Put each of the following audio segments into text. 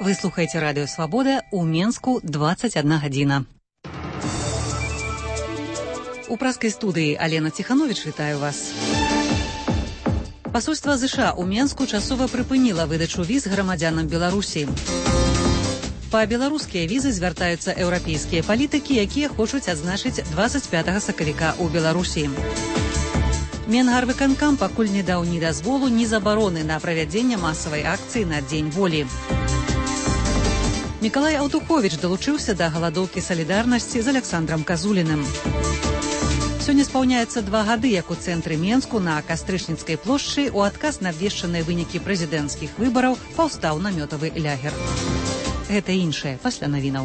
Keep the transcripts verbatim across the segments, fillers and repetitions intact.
Вы слухаете радио «Свобода», у Менску двадцать одна гадзіна. У праскай студыі Алена Ціхановіч, вітаю вас. Пасольства ЗША ў Менску часова прыпыніла выдачу віз грамадзянам Беларусі. Па беларускія візы звяртаюцца еўрапейскія палітыкі, якія хочуць адзначыць двадцать пятага сакавіка ў Беларусі. Менгарвыканкам пакуль не даў ні дазволу, ні забароны на правядзенне масавай акцыі на Дзень волі. Мікалай Аўтуховіч далучыўся да галадоўкі салідарнасці з Аляксандрам Казуліным. Сёння спаўняецца два гады, як у цэнтры Менску на Кастрычніцкай плошчы у адказ на абвешчаныя вынікі прэзідэнцкіх выбараў паўстаў намётавы лягер. Гэта іншае пасля навінаў.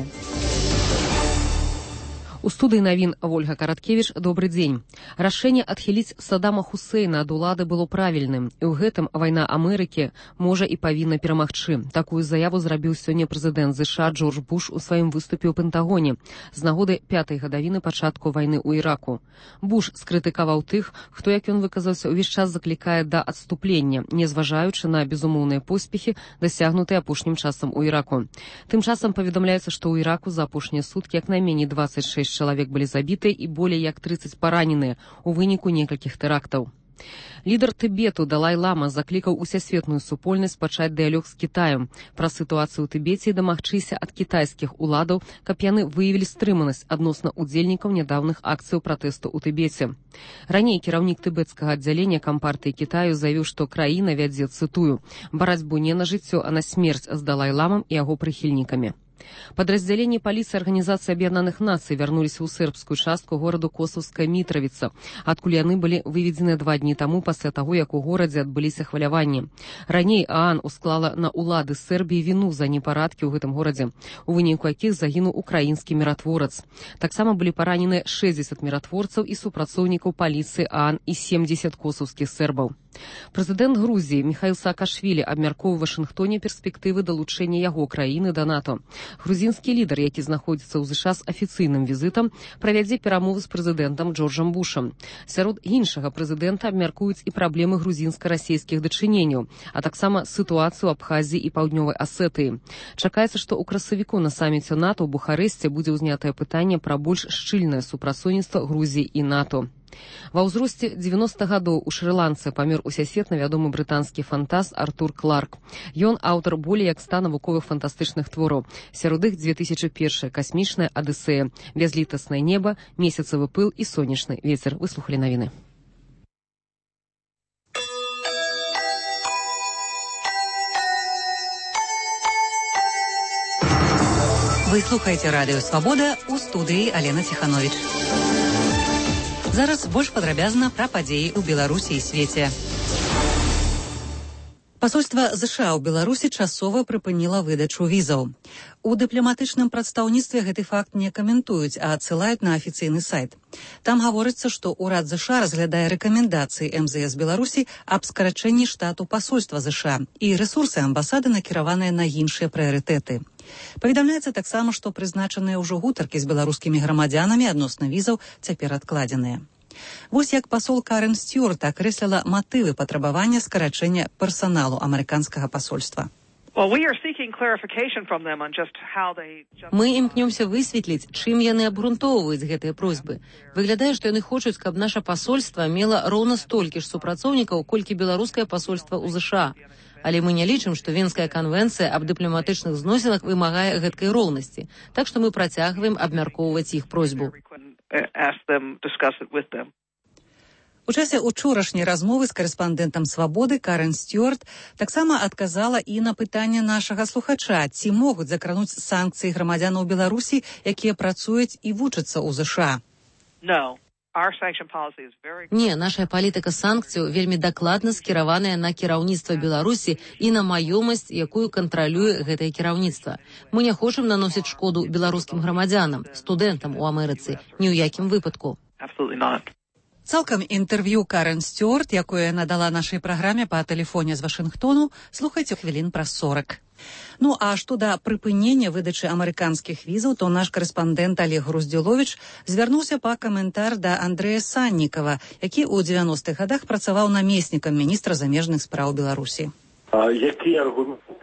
У студыі навін Ольга Караткевіч, добрый дзень. Рашэнне адхіліць Саддама Хусейна ад улады было правільным, і ў гэтым вайна Амерыкі можа і павінна перамагчы. Такую заяву зрабіў сёння прэзідэнт ЗША Джордж Буш у сваім выступе ў Пентагоне з нагоды пятай гадавіны пачатку вайны ў Іраку. Буш скрытыкаваў тых, хто, як ён выказаўся, увесь час заклікае да адступлення, не зважаючы на безумоўныя поспехі, дасягнутыя апошнім часам у Іраку. Тым часам паведамляецца, што ў Іраку за апошнія суткі як найменей двадцать шесть чалавек былі забітыя і болей як трыццаць параненыя у выніку некалькіх тэрактаў. Лідар Тыбету Далай-Лама заклікаў усесветную супольнасць пачаць дыялог з Кітаем пра сітуацыю ў Тыбеце і дамагчыся ад кітайскіх уладаў, каб яны выявілі стрыманасць адносна ўдзельнікаў нядаўных акцыяў пратэсту ў Тыбеце. Раней кіраўнік тыбецкага аддзялення кампартыі Кітаю заявіў, што краіна вядзе, цытую, барацьбу не на жыццё, а на смерць з Далай-Ламам і яго прыхільнікамі. Падраздзяленні паліцыі Арганізацыі Аб'яднаных Нацый вярнуліся ў сербскую частку гораду Косаўская Мітравіца, адкуль яны былі выведзены два дні таму пасля таго, як у горадзе адбыліся хваляванні. Раней ААН усклала на ўлады Сербіі віну за непарадкі ў гэтым горадзе, у выніку якіх загінуў украінскі міратворац. Таксама былі паранены шэсцьдзесят міратворцаў і супрацоўнікаў паліцыі ААН і семьдесят косаўскіх сербаў. Прэзідэнт Грузіі Міхаіл Саакашвілі абмяркоўвае ў Вашынгтоне перспектывы далучэння яго краіны да НАТО. Грузінскі лідар, які знаходзіцца ў ЗША з афіцыйным візітам, правядзе перамовы з прэзідэнтам Джорджам Бушам. Сярод іншага прэзідэнта абмяркуюць і праблемы грузінска-расійскіх дачыненняў, а таксама сітуацыю ў Абхазіі і Паўднёвай Асетыі. Чакаецца, што ў красавіку на саміце НАТО ў Бухарэсце будзе ўзнятае пытанне пра больш шчыльнае супрацоўніцтва Грузіі і НАТО. Ва ўзросце дзевяноста гадоў у Шры-Ланцы памёр усесветна вядомы брытанскі фантаст Артур Кларк. Ён аўтар болей як ста навуковых фантастычных твораў. Сярод іх две тысячы першая касмічная Адысея, бязлітаснае неба, месяцавы пыл і сонечны вецер. Вы слухалі навіны. Вы слухаеце радыё «Свабода», у студыі Алена Ціхановіч. Зараз больш падрабязна пра падзеі ў Беларусі і свеце. Пасольства ЗША ў Беларусі часова прыпыніла выдачу візаў. У дыпламатычным прадстаўніцтве гэты факт не каментуюць, а адсылаюць на афіцыйны сайт. Там гаворыцца, што ўрад ЗША разглядае рэкамендацыі эм зэ эс Беларусі аб скарачэнні штату пасольства ЗША, і рэсурсы амбасады накіраваныя на іншыя прыярытэты. Паведамляецца таксама, што прызначаныя ўжо гутаркі з беларускімі грамадзянамі адносна візаў цяпер адкладзеныя. Вось як пасол Карен Стюарт акрэсліла матывы патрабавання скарачэння персаналу амерыканскага пасольства. Мы імкнёмся высветліць, чым яны абгрунтоўваюць гэтыя просьбы. Выглядае, што яны хочуць, каб наша пасольства мела роўна столькі ж супрацоўнікаў, колькі беларускае пасольства ў ЗША. Але мы не лічым, што Венская канвенцыя аб дыпламатычных зносінах вымагае гэткай роўнасці. Так што мы працягваем абмяркоўваць іх просьбу. У часе учорашняй размовы з карэспандэнтам «Свабоды» Карен Стюарт таксама адказала і на пытанне нашага слухача, ці могуць закрануць санкцыі грамадзянаў Беларусі, якія працуюць і вучацца ў ЗША. Не, наша палітыка санкцыяў вельмі дакладна скіраваная на кіраўніцтва Беларусі і на маёмасць, якую кантралюе гэтае кіраўніцтва. Мы не хочам наносіць шкоду беларускім грамадзянам, студэнтам у Амерыцы, ні ў якім выпадку. Цалкам інтэрв'ю Карен Стюарт, якое надала нашай праграме па тэлефоне з Вашынгтону, слухайце хвілін праз сорак. Ну, а што да прыпынення выдачы амерыканскіх візаў, то наш карэспандэнт Олег Груздзіловіч звярнуўся па каментар да Андрэя Саннікава, які ў дзевяностых гадах працаваў намеснікам міністра замежных спраў Беларусі. Які аргументы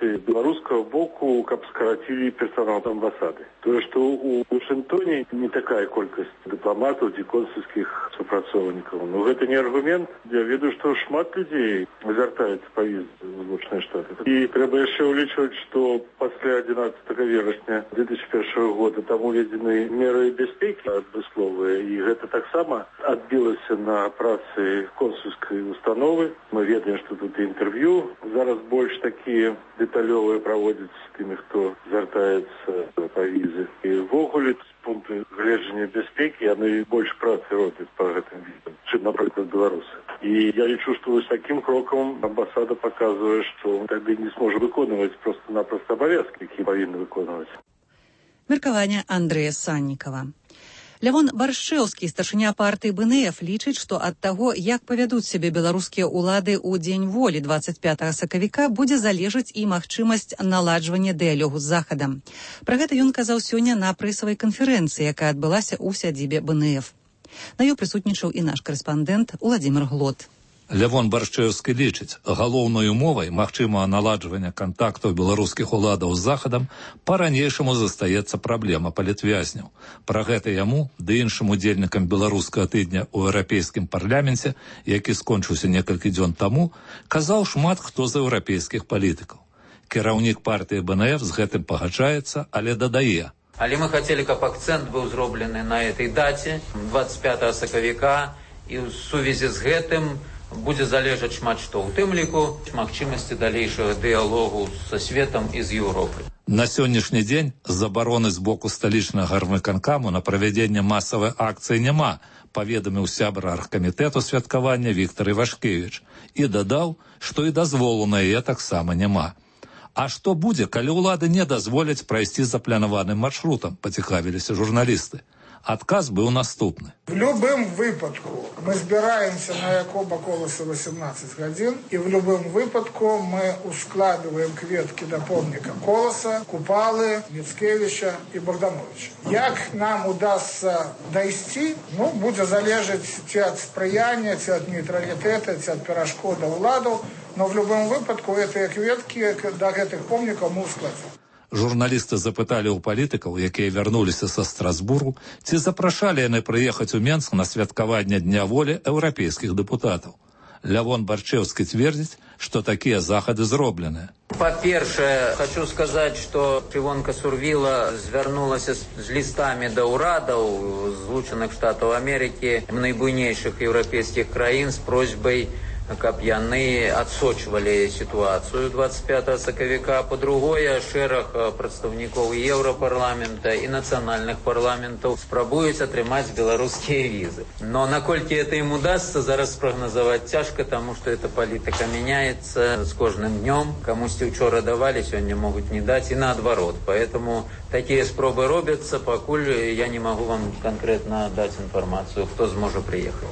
просьбы белорусского боку, как скоротили персонал амбассады. То, что у Вашингтоне не такая колькость дипломатов и консульских супрацовников. Но это не аргумент. Я веду, что шмат людей звертаются по визе в Злучные Штаты. И треба еще уличивать, что после одиннадцатого вересня две тысячи первого года там уведены меры безпеки адмысловые. И это так само отбилось на праце консульской установы. Мы ведаем, что тут интервью зараз больше такие деталевые проводят с теми, кто звертается по визе. И в огуле с пункта гледжання безпеки они больше працы роблять по этим визам, чем, например, белорусы. И я лечу, что с таким кроком амбассада показывает, что тогда не сможет выполнять просто-напросто обовязки, которые повинны выполнять. Меркаванне Андрэя Саннікава. Лявон Баршчэўскі, старшыня партыі БНФ, лічыць, што ад таго, як павядуць сябе беларускія ўлады ў дзень волі двадцать пятого сакавіка, будзе залежаць і магчымасць наладжвання дыялогу з Захадам. Пра гэта ён казаў сёння на прэсавай канферэнцыі, якая адбылася ў сядзібе БНФ. На ёй прысутнічаў і наш карэспандэнт Уладзімір Глот. Лявон Баршчэўскі лічыць, галоўнай умовай магчымага наладжвання кантактаў беларускіх уладаў з Захадам па-ранейшаму застаецца праблема палітвязняў. Пра гэта яму ды іншым удзельнікам беларускага тыдня ў еўрапейскім парламенце, які скончыўся некалькі дзён таму, казаў шмат хто з еўрапейскіх палітыкаў. Кіраўнік партыі БНФ з гэтым пагаджаецца, але дадае. Але мы хацелі, каб акцэнт быў зроблены на этой даце, двадцать пятого сакавіка, і ў сувязі з гэтым будзе залежаць шмат што, у тым ліку магчымасці далейшага дыялогу са светам і з Еўропай. На сённяшні дзень забароны з боку сталічнага гарвыканкаму на правядзенне масавай акцыі няма, паведаміў сябра аргкамітэту святкавання Віктор Івашкевіч і дадаў, што і дазволу на яе таксама няма. А што будзе, калі ўлады не дазволяць прайсці запланаваным маршрутам, пацікавіліся журналісты. Адказ быў наступны. В любым выпадку мы збираемся на Якоба Колоса восемнадцать гадзін, і в любым выпадку мы ускладываем кветкі да помніка Колоса, Купалы, Міцкевіча і Богдановича. Як нам удастся дайсці, ну, будзе залежаць ці ад спрыяння, ці ад нейтралітэта, ці ад перашкодаў уладаў, но в любым выпадку гэтыя кветкі да гэтых помнікаў мы ускладзім. Журналісты запыталі ў палітыкаў, якія вярнуліся са Страсбургу, ці запрашалі яны прыехаць у Менск на святкаванне Дня волі еўрапейскіх дэпутатаў. Лявон Баршчэўскі цвердзіць, што такія захады зробленыя. Па-першае, хочу сказаць, што Івонка Сурвіла звярнулася з лістамі да ўрадаў Злучаных Штатаў Амерыкі, найбуйнейшых еўрапейскіх краін з просьбай, каб яны адсочвалі сітуацыю двадцать пятого сакавіка. Па-другое, шэраг прадстаўнікоў Еўрапарламента і нацыянальных парламентаў спрабуюць атрымаць беларускія візы. Но наколькі это ім удасца, зараз спрагназаваць цяжка, таму што эта палітыка мяняецца з кожным днём. Камусьці учора давалі, сёння могуць не даць, і наадварот. Поэтому такія спробы робяцца, пакуль я не магу вам канкрэтна даць інфармацыю, хто зможа прыехаць.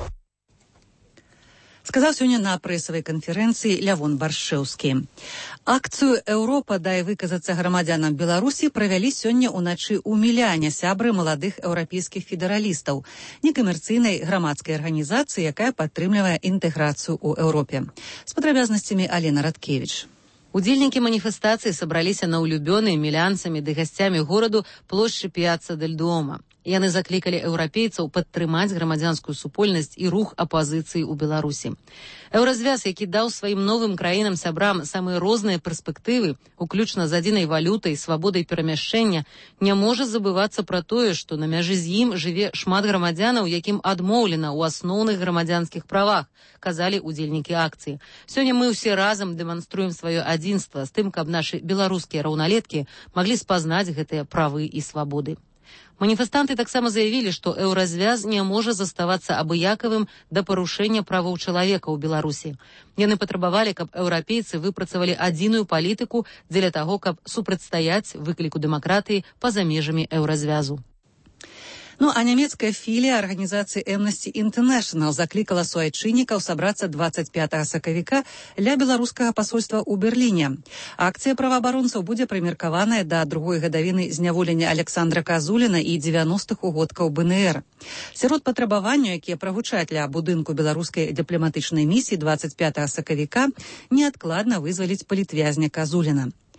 Сказаў сёння на прэсавай канферэнцыі Лявон Баршчэўскі. Акцыю «Еўропа, дай выказацца грамадзянам Беларусі» правялі сёння ўначы ў Міляне сябры маладых еўрапейскіх федэралістаў, некамерцыйнай грамадскай арганізацыі, якая падтрымлівае інтэграцыю ў Еўропе. З падрабязнасцямі Алена Радкевіч. Удзельнікі маніфестацыі сабраліся на улюбёнай мілянцамі ды гасцямі гораду плошчы Піацца дель Дуомо. Яны заклікалі еўрапейцаў падтрымаць грамадзянскую супольнасць і рух апазіцыі ў Беларусі. Еўразвяз, які даў сваім новым краінам-сябрам самыя розныя перспектывы, уключна з адзінай валютай, свабодай перамяшчэння, не можа забывацца пра тое, што на мяжы з ім жыве шмат грамадзянаў, якім адмоўлена ў асноўных грамадзянскіх правах, казалі удзельнікі акцыі. Сёння мы ўсе разам дэманструем сваё адзінства з тым, каб нашы беларускія раўналеткі маглі спазнаць гэтыя правы і свабоды. Маніфестанты таксама заявілі, што еўразвяз не можа заставацца абыякавым да парушэння правоў чалавека ў Беларусі. Яны патрабавалі, каб еўрапейцы выпрацавалі адзіную палітыку дзеля таго, каб супрацьстаяць выкліку дэмакратыі па-за межамі еўразвязу. Ну, а нямецкая філія арганізацыі Amnesty International заклікала суайчыннікаў сабрацца двадцать пятого сакавіка ля беларускага пасольства ў Берліне. Акцыя праваабаронцаў будзе прымеркаваная да другой гадавіны зняволення Александра Казуліна і дзевяностых угодкаў БНР. Сярод патрабаванняў, якія прагучаць ля будынку беларускай дыпламатычнай місіі двадцать пятого сакавіка, неадкладна вызваліць палітвязня Казуліна.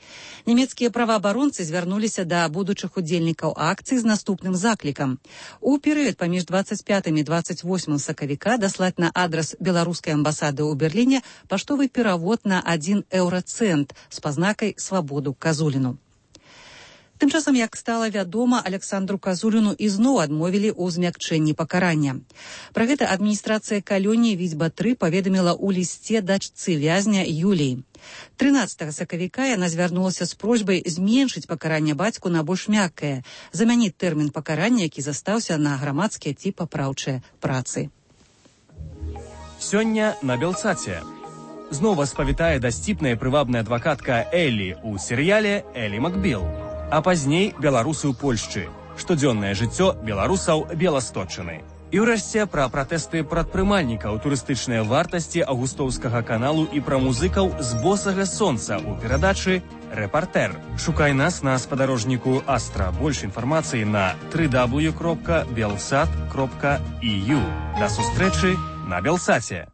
Нямецкія праваабаронцы звярнуліся да будучых удзельнікаў акцыі з наступным заклікам. У перыяд паміж дваццаць пятым і дваццаць восьмым сакавіка даслаць на адрас беларускай амбасады ў Берліне паштовы перавод на адзін еўрацэнт з пазнакай «Свабоду Казуліну». Тым часам, як стала вядома, Александру Казуліну ізноў адмовілі ў змякчэнні пакарання. Пра гэта адміністрацыя калоніі Віцьба-тры паведаміла ў лісце дачцы вязня Юліі. трынаццатага сакавіка яна звярнулася з просьбай зменшыць пакаранне бацьку на больш мяккае, замяніць тэрмін пакарання, які застаўся на грамадскія ці папраўчыя працы. Сёння на Белсаце. Знова спавітае дасціпная прывабная адвакатка Эллі ў серыяле «Эллі Макбіл». А пазней беларусы ў Польшчы. Штодзённае жыццё беларусаў Беласточчыны. І ўрэшце пра пратэсты прадпрымальнікаў, турыстычныя вартасці Аўгустоўскага каналу і пра музыкаў з босага сонца ў перадачы «Рэпартэр». Шукай нас на спадарожніку Астра. Больш інфармацыі на дабл ю дабл ю дабл ю кропка белсат кропка і ю. Да сустрэчы на Белсаце.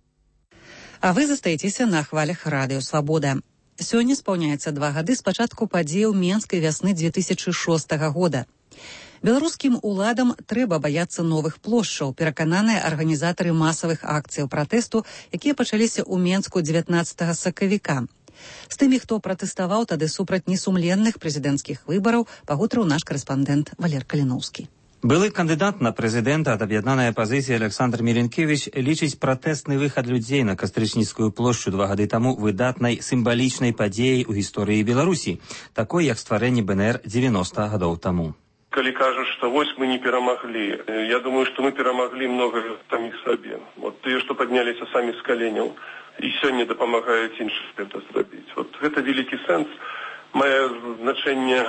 А вы застаецеся на хвалях радыё «Свабода». Сёння спаўняецца два гады з пачатку падзеяў Менскай вясны дзве тысячы шостага года. Беларускім уладам трэба баяцца новых плошчаў, перакананыя арганізатары масавых акцыяў пратэсту, якія пачаліся ў Менску дзевятнаццатага сакавіка. З тымі, хто пратэставаў тады супраць несумленных прэзідэнцкіх выбараў, пагутарыў наш карэспандэнт Валер Каліноўскі. Былы кандыдат на прэзідэнта ад аб'яднанай апазіцыі Александр Міленкевіч лічыць пратэстны выхад людзей на Кастрычніцкую плошчу два гады таму выдатнай сімвалічнай падзеяй у гісторыі Беларусі, такой як стварэнне бэ эн эр дзевяноста гадоў таму. Калі кажуць, што вось мы не перамаглі, я думаю, што мы перамаглі многа саміх сабе. Вот тыя, што падняліся самі з каленяў і сёння дапамагаюць іншым гэта зрабіць. Вот гэта вялікі сэнс, мае значэнне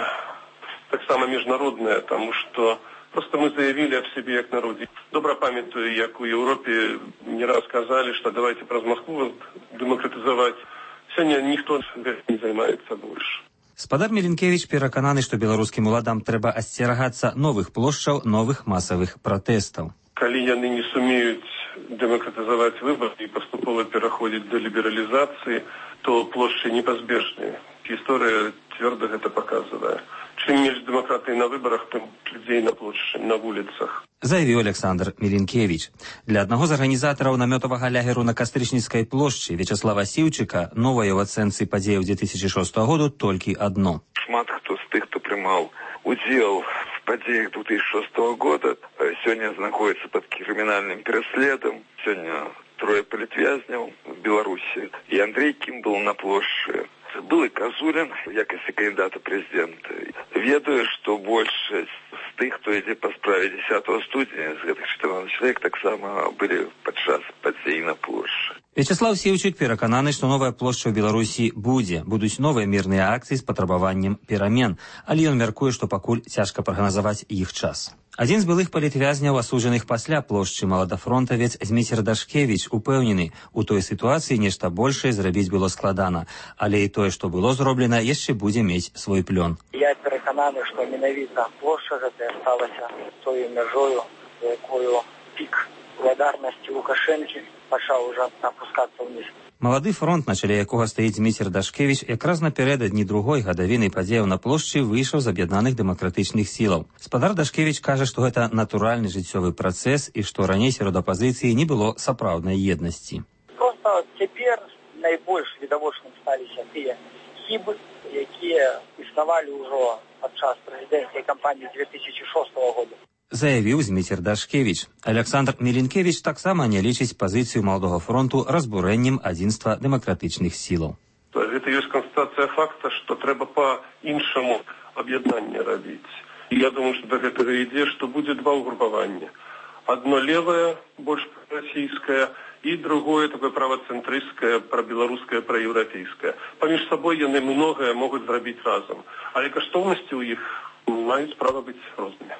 таксама міжнароднае, таму што просто мы заявили о себе як народе. Добра памятаю, як у Европе не раз сказали, что давайте праз Москву демократизовать. Сегодня никто не занимается больше. Спадар Міленкевіч перакананы, што беларускім уладам трэба асцерагацца новых плошчаў, новых масавых пратэстаў. Калі яны не сумеюць демократизовать выбор и поступово пераходзіць до либерализации, то плошчы непазбежныя. История твердо это показывает. Чым менш дэмакратыі на выбарах, тым людзей на плошчы, на вуліцах. Заявіў Александр Міленкевіч. Для аднаго з арганізатараў намётавага лягеру на Кастрычніцкай плошчы Вячаслава Сіўчыка новае ў ацэнцы падзеяў дзве тысячы шостага году толькі адно. Шмат хто з тых, хто прымаў удзел в падзеях две тысячи шестого года, сёння знаходзіцца пад крымінальным пераследам. Сёння трое палітвязняў в Беларусі. І Андрей Кім был на плошчы. Был и Казулин, в якости кандидата президента. Ведаю, что большасць з тых, хто ідзе па справе дзесятого студня, з гэтых чатырнаццати чалавек таксама былі падчас падзей на плошчы. Вячаслав Сіўчык перакананы, што новая плошча ў Беларусі будзе. Будуць новыя мірныя акцыі з патрабаваннем перамен, але ён мяркуе, што пакуль цяжка прагназаваць іх час. Адзін з былых палітвязняў, асуджаных пасля плошчы, маладафронтавец Зміцер Дашкевіч, упэўнены, у той сітуацыі нешта большае зрабіць было складана, але і тое, што было зроблена, яшчэ будзе мець свой плён. Я перакананы, што менавіта плошча гэта сталася тою мяжою, якою пік благодарнасці Лукашэнкі пачаў ужо апускацца ўніз. Малады фронт, на чале якога стаіць Зміцер Дашкевіч, якраз напярэдадні другой гадавіны падзеяў на плошчы выйшаў з аб'яднаных дэмакратычных сілаў. Спадар Дашкевіч кажа, што гэта натуральны жыццёвы працэс і што раней сярод апазіцыі не было сапраўднай еднасці. Проста цяпер найбольш відавочным сталіся тыя хібы, якія існавалі ўжо падчас прэзідэнцкай кампаніі две тысячи шостого года. Заявіў Зміцер Дашкевіч. Александр Міленкевіч таксама не лічыць пазіцыю Маладога фронту разбурэннем адзінства дэмакратычных сілаў. Гэта ёсць канстатацыя факта, што трэба па-іншаму аб'яднанне рабіць. І я думаю, што да гэтага ідзе, што будзе два ўгрупавання. Одно левое, больш расійскае, і другое такое правацэнтрысцкае, прабеларускае, праеўрапейскае. Паміж сабой яны многае могуць зрабіць разам. Але каштоўнасці ў іх маюць права быць рознымі.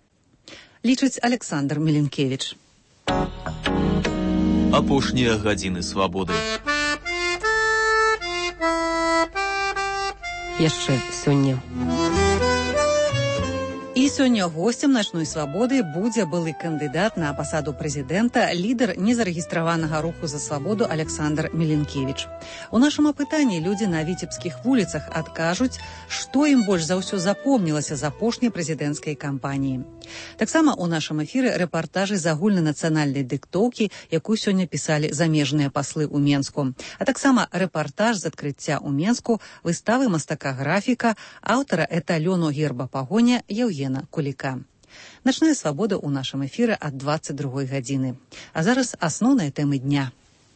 Лічыць Александр Міленкевіч. Апошнія гадзіны свабоды. Яшчэ сёння. І І сёння гостем начной свабоды будзе былы кандыдат на пасаду прэзідэнта, лідар незарэгістраванага руху за свабоду Александр Меленкевич. У нашым апытанні людзі на віцебскіх вуліцах адкажуць, што ім больш за ўсё запомнілася з апошняй прэзідэнцкай кампаніі. Таксама у нашым эфіры рэпартажы з агульнанацыянальнай дыктоўкі, якую сёння пісалі замежныя паслы ў Менску. А таксама рэпартаж з адкрыцця ў Менску выставы мастака-графіка, аўтара эталёну герба пагоня Яўгена Куліка. Начная свабода ў нашым эфіры ад дваццаць другой гадзіны. А зараз асноўныя тэмы дня.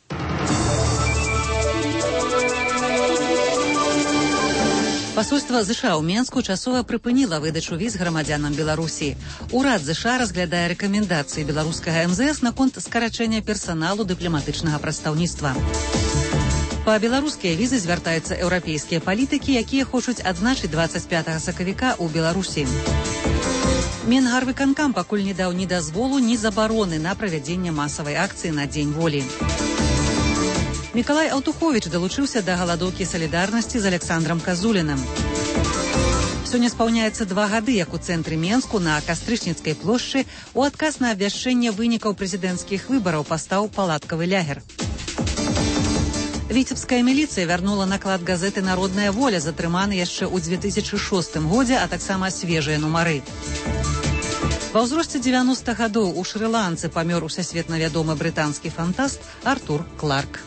Пасольства ЗША ў Менску часова прыпыніла выдачу віз грамадзянам Беларусі. Урад ЗША разглядае рэкамендацыі беларускага эм зэ эс наконт скарачэння персаналу дыпламатычнага прадстаўніцтва. Па беларускія візы звяртаюцца еўрапейскія палітыкі, якія хочуць адзначыць дваццаць пятага сакавіка ў Беларусі. Менгарвыканкам пакуль не даў ні дазволу, ні забароны на правядзенне масавай акцыі на Дзень волі. Мікалай Аўтуховіч далучыўся да галадоўкі салідарнасці з Александрам Казуліным. Сёння спаўняецца два гады, як у цэнтры Менску на Кастрычніцкай плошчы у адказ на абвяшчэнне вынікаў прэзідэнцкіх выбараў пастаў палаткавы лягер. Віцебская міліцыя вярнула наклад газеты «Народная воля», затрыманы яшчэ ў дзве тысячы шостым годзе, а таксама свежыя нумары. Ва ўзросце дзевяноста гадоў у Шры-Ланцы памёр усесветна вядомы брытанскі фантаст Артур Кларк.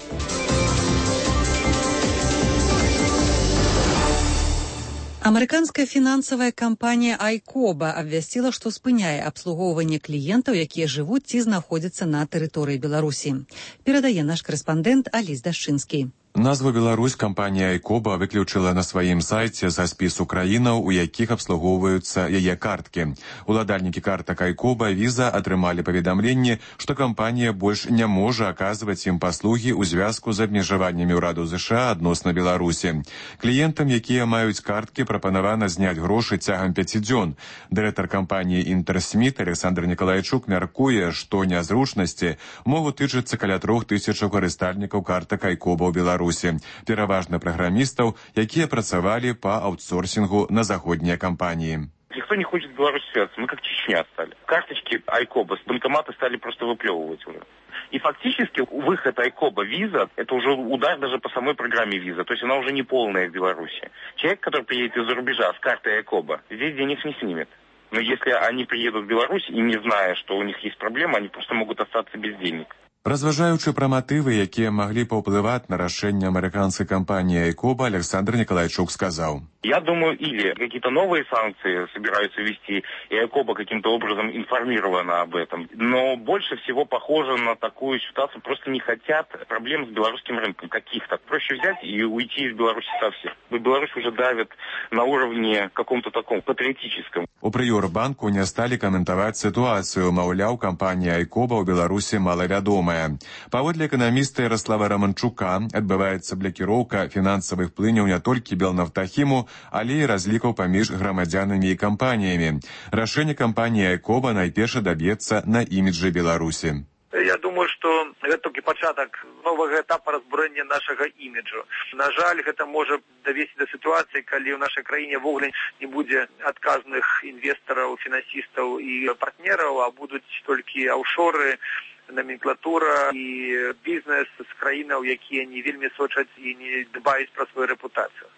Амерыканская фінансавая кампанія Айкоба абвясціла, што спыняе абслугоўванне кліентаў, якія жывуць ці знаходзяцца на тэрыторыі Беларусі. Перадае наш карэспандэнт Аліс Дашчынскі. Назву Беларусь кампанія Айкоба выключыла на сваім сайце са спісу краінаў, у якіх абслугоўваюцца яе карткі. Уладальнікі картак Айкоба віза атрымалі паведамленне, што кампанія больш не можа аказваць ім паслугі ў звязку з абмежаваннямі ўраду ЗША адносна Беларусі. Кліентам, якія маюць карткі, прапанавана зняць грошы цягам пяці дзён. Дырэктар кампаніі «Інтэрсміт» Александр Николайчук мяркуе, што нязручнасці могуць тычыцца каля трох тысячаў карыстальнікаў картак Айкоба ў Беларусі. Пераважна праграмістаў, якія працавалі па аутсорсингу на заходнія кампании. Никто не хочет в Беларусь связаться, мы как Чечня стали. Карточки Айкоба с банкомата стали просто выплевывать уже. И фактически выход Айкоба виза, это уже удар даже по самой программе виза, то есть она уже не полная в Беларуси. Человек, который приедет из-за рубежа с картой Айкоба, здесь денег не снимет. Но если они приедут в Беларусь и не зная, что у них есть проблема, они просто могут остаться без денег. Разважаючы пра матывы, якія маглі паўплываць на рашэнне амерыканскай кампаніі Айкоба, Александр Николайчук сказал. Я думаю, или какие-то новые санкции собираются ввести, и Айкоба каким-то образом информирована об этом. Но больше всего похоже на такую ситуацию, просто не хотят проблем с белорусским рынком каких-то. Проще взять и уйти из Беларуси совсем. Беларусь уже давит на уровне каком-то таком патриотическом. У Прыёрбанку не сталі каментаваць сітуацыю, маўляў, кампанія Айкоба ў Беларусі малавядомая. Паводле эканаміста Ярослава Романчука адбываецца блакіроўка фінансавых плыняў не толькі Белнафтахіму, але і разлікаў паміж грамадзянамі і кампаніямі. Рашэнне кампаніі Айкоба найперш даб'ецца на іміджы Беларусі. Я думаю, што гэта толькі пачатак новага этапа разбурэння нашага іміджу. На жаль, гэта можа давесці да сітуацыі, калі ў нашай краіне ввогуле не будзе адказных інвестараў, фінансістаў і партнераў, а будуць толькі аўшоры, номенклатура і бізнес з краінаў, якія не вельмі сочаць і не дбаюць пра сваю рэпутацыю.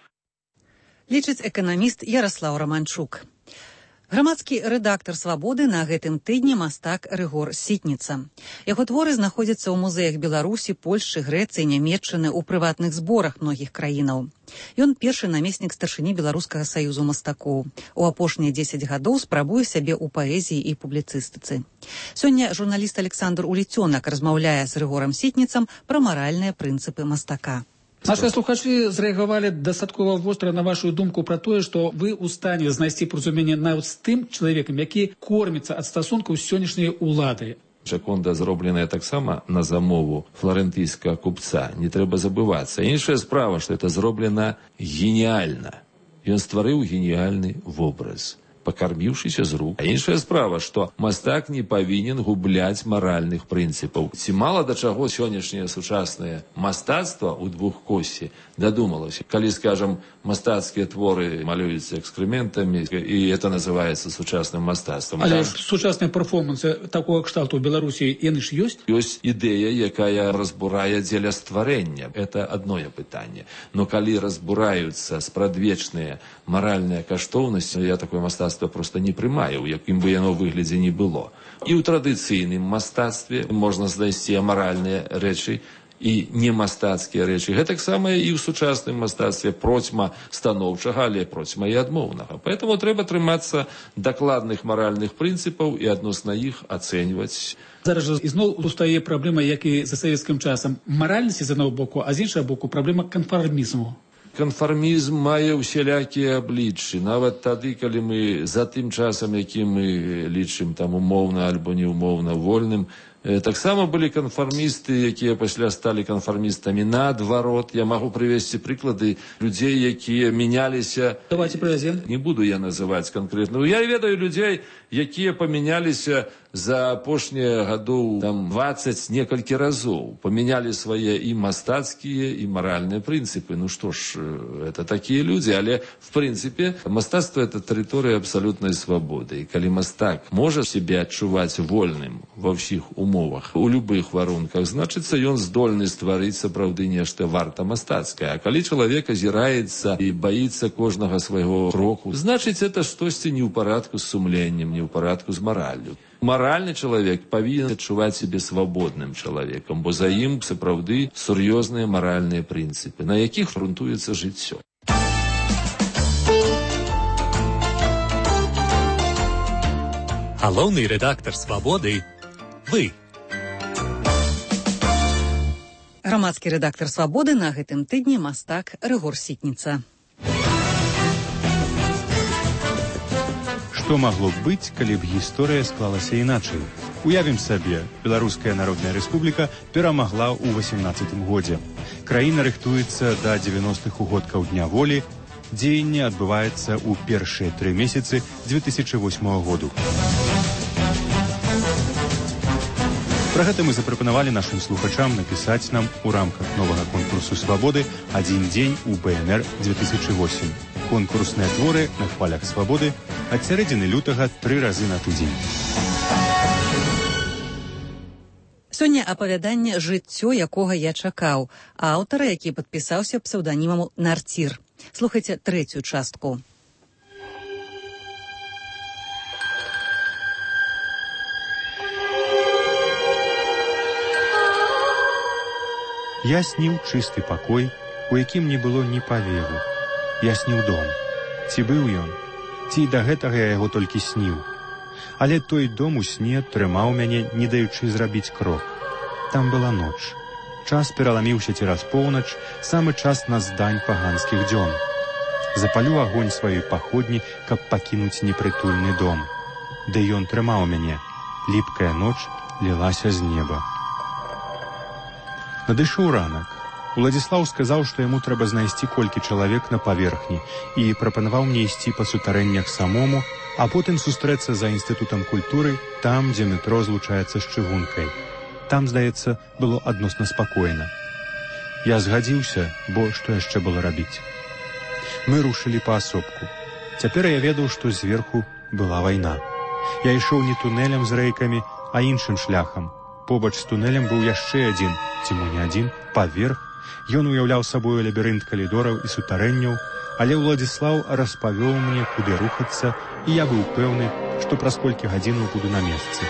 Лічыць эканаміст Ярослаў Романчук. Грамадскі рэдактар «Свабоды» на гэтым тыдні мастак Рыгор Сітніца. Яго творы знаходзяцца ў музеях Беларусі, Польшчы, Грэцыі, Нямецчыны, у прыватных зборах многіх краінаў. Ён першы намеснік старшыні Беларускага саюзу мастакоў. У апошнія дзесяць гадоў спрабуе сябе ў паэзіі і публіцыстыцы. Сёння журналіст Александр Уліцёнак размаўляе з Рыгорам Сітніцам пра маральныя прынцыпы мастака. Наши слухачы зрэагавалі дастаткова востра на вашу думку пра тое, што вы ў стане знайсці паразуменне нават з тым чалавекам, які корміцца ад стасункаў з сённяшняй уладай. Джаконда зробленая таксама на замову флорентыйскага купца, не трэба забывацца. Іншая справа, што это зроблена геніяльна. Ён стварыў геніяльны вобраз. пакарміўшыся з рук. А іншая справа, што мастак не павінен губляць маральных прынцыпаў. Ці мала да чаго сённяшняе сучаснае мастацтва ў двухкосці дадумалася. Калі, скажам, мастацкія творы малююцца экскрементамі, і это называецца сучасным мастацтвам. Але ж сучасныя перформансы такого кшталту ў Беларусі, яны ж ёсць? Ёсць ідэя, якая разбурае дзеля стварэння. Это адное пытанне. Но калі разбураюцца спрадвечныя маральныя каштоўнасці, я такое мастацтва просто не прымаю, якім бы яно выглядзе не было. І ў традыцыйным мастацтве можна знайсці амаральныя рэчы, і немастацкія рэчы. Гэтаксама і ў сучасным мастацтве процьма станоўчага, але процьма і адмоўнага. Поэтому трэба трымацца дакладных маральных прынцыпаў і адносна іх ацэньваць. Зараз жа ізноў устае праблема, як і за савецкім часам, маральнасці з аднаго боку, а з іншага боку праблема канфармізму. Канфармізм мае ўсялякія абліччы. Нават тады, калі мы за тым часам, які мы лічым там умоўна альбо неумоўна вольным, таксама былі канфармісты, якія пасля сталі канфармістамі наадварот. Я магу прывесці прыклады людзей, якія мяняліся. Давайте прывязем. Не буду я называць канкрэтна. Я ведаю людзей, якія памяняліся за апошнія гадоў там дваццаць некалькі разоў. Памянялі свае і мастацкія, і маральныя прынцыпы. Ну што ж, это такія людзі, але в прынцыпе мастацтва это тэрыторыя абсалютнай свабоды. І калі мастак можа сябе адчуваць вольным ва ўсіх умовах, у любых варунках, значыцца ён здольны стварыць сапраўды нешта варта мастацкае. А калі чалавек азіраецца і баіцца кожнага свайго кроку, значыць это штосьці не ў парадку з сумленнем, не ў парадку з мараллю. Маральны чалавек павінен адчуваць сябе свабодным чалавекам, бо за ім сапраўды сур'ёзныя маральныя прынцыпы, на якіх грунтуецца жыццё. Галоўны рэдактар «Свабоды» – вы. Грамадскі рэдактар «Свабоды» на гэтым тыдні мастак Рыгор Сітніца. Што магло б быць, калі б гісторыя склалася іначай? Уявім сабе, Беларуская Народная Рэспубліка перамагла ў васемнаццатым годзе. Краіна рыхтуецца да дзевяностых угодкаў Дня волі, дзеянне адбываецца ў першыя тры месяцы дзве тысячы восьмага году. Пра гэта мы запрапанавалі нашым слухачам напісаць нам у рамках новага конкурсу «Свабоды» «Адзін дзень у бэ эн эр дзве тысячы восем». Конкурсныя творы на хвалях «Свабоды» ад сярэдзіны лютага тры разы на тыдзень. Сёння апавяданне «Жыццё, якога я чакаў», аўтара, які падпісаўся псеўданімам Нарцір. Слухайце трэцюю частку. Я сніў чысты пакой, у якім не было ні павеву. Я сніў дом. Ці быў ён? Ці да гэтага я яго толькі сніў? Але той дом у сне трымаў мяне, не даючы зрабіць крок. Там была ноч. Час пераламіўся цераз поўнач, самы час на здань паганскіх дзён. Запалю агонь сваёй паходні, каб пакінуць непрытульны дом. Ды ён трымаў мяне. Ліпкая ноч лілася з неба. Надышоў ранак. Уладзіслаў сказаў, што яму трэба знайсці колькі чалавек на паверхні і прапанаваў мне ісці па сутарэннях самому, а потым сустрэцца за інстытутам культуры там, дзе метро злучаецца з чыгункай. Там, здаецца, было адносна спакойна. Я згадзіўся, бо што яшчэ было рабіць? Мы рушылі паасобку. Цяпер я ведаў, што зверху была вайна. Я ішоў не тунэлем з рэйкамі, а іншым шляхам. Побач з тунэлем быў яшчэ адзін, ці мо не адзін, паверх. Ён уяўляў сабою лабірынт калідораў і сутарэнняў, але Уладзіслаў распавёў мне, куды рухацца, і я быў пэўны, што праз колькі гадзінаў буду на месцы.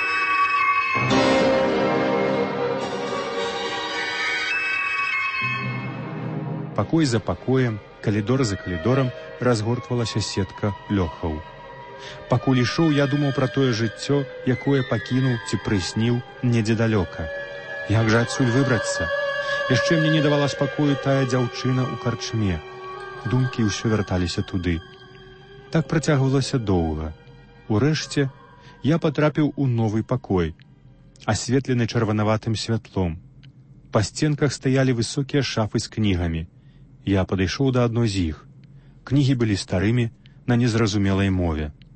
Пакой за пакоем, калідор за калідорам разгортвалася сетка лёхаў. Пакуль ішоў, я думаў пра тое жыццё, якое пакінуў ці прысніў недзе далёка. Як жа адсюль выбрацца? Яшчэ мне не давала спакою тая дзяўчына ў карчме. Думкі ўсё вярталіся туды. Так працягвалася доўга. Урэшце, я патрапіў у новы пакой, асветлены чырванаватым святлом. Па сценках стаялі высокія шафы з кнігамі. Я падышоў да адной з іх. Кнігі былі старымі, на незразумелай мове.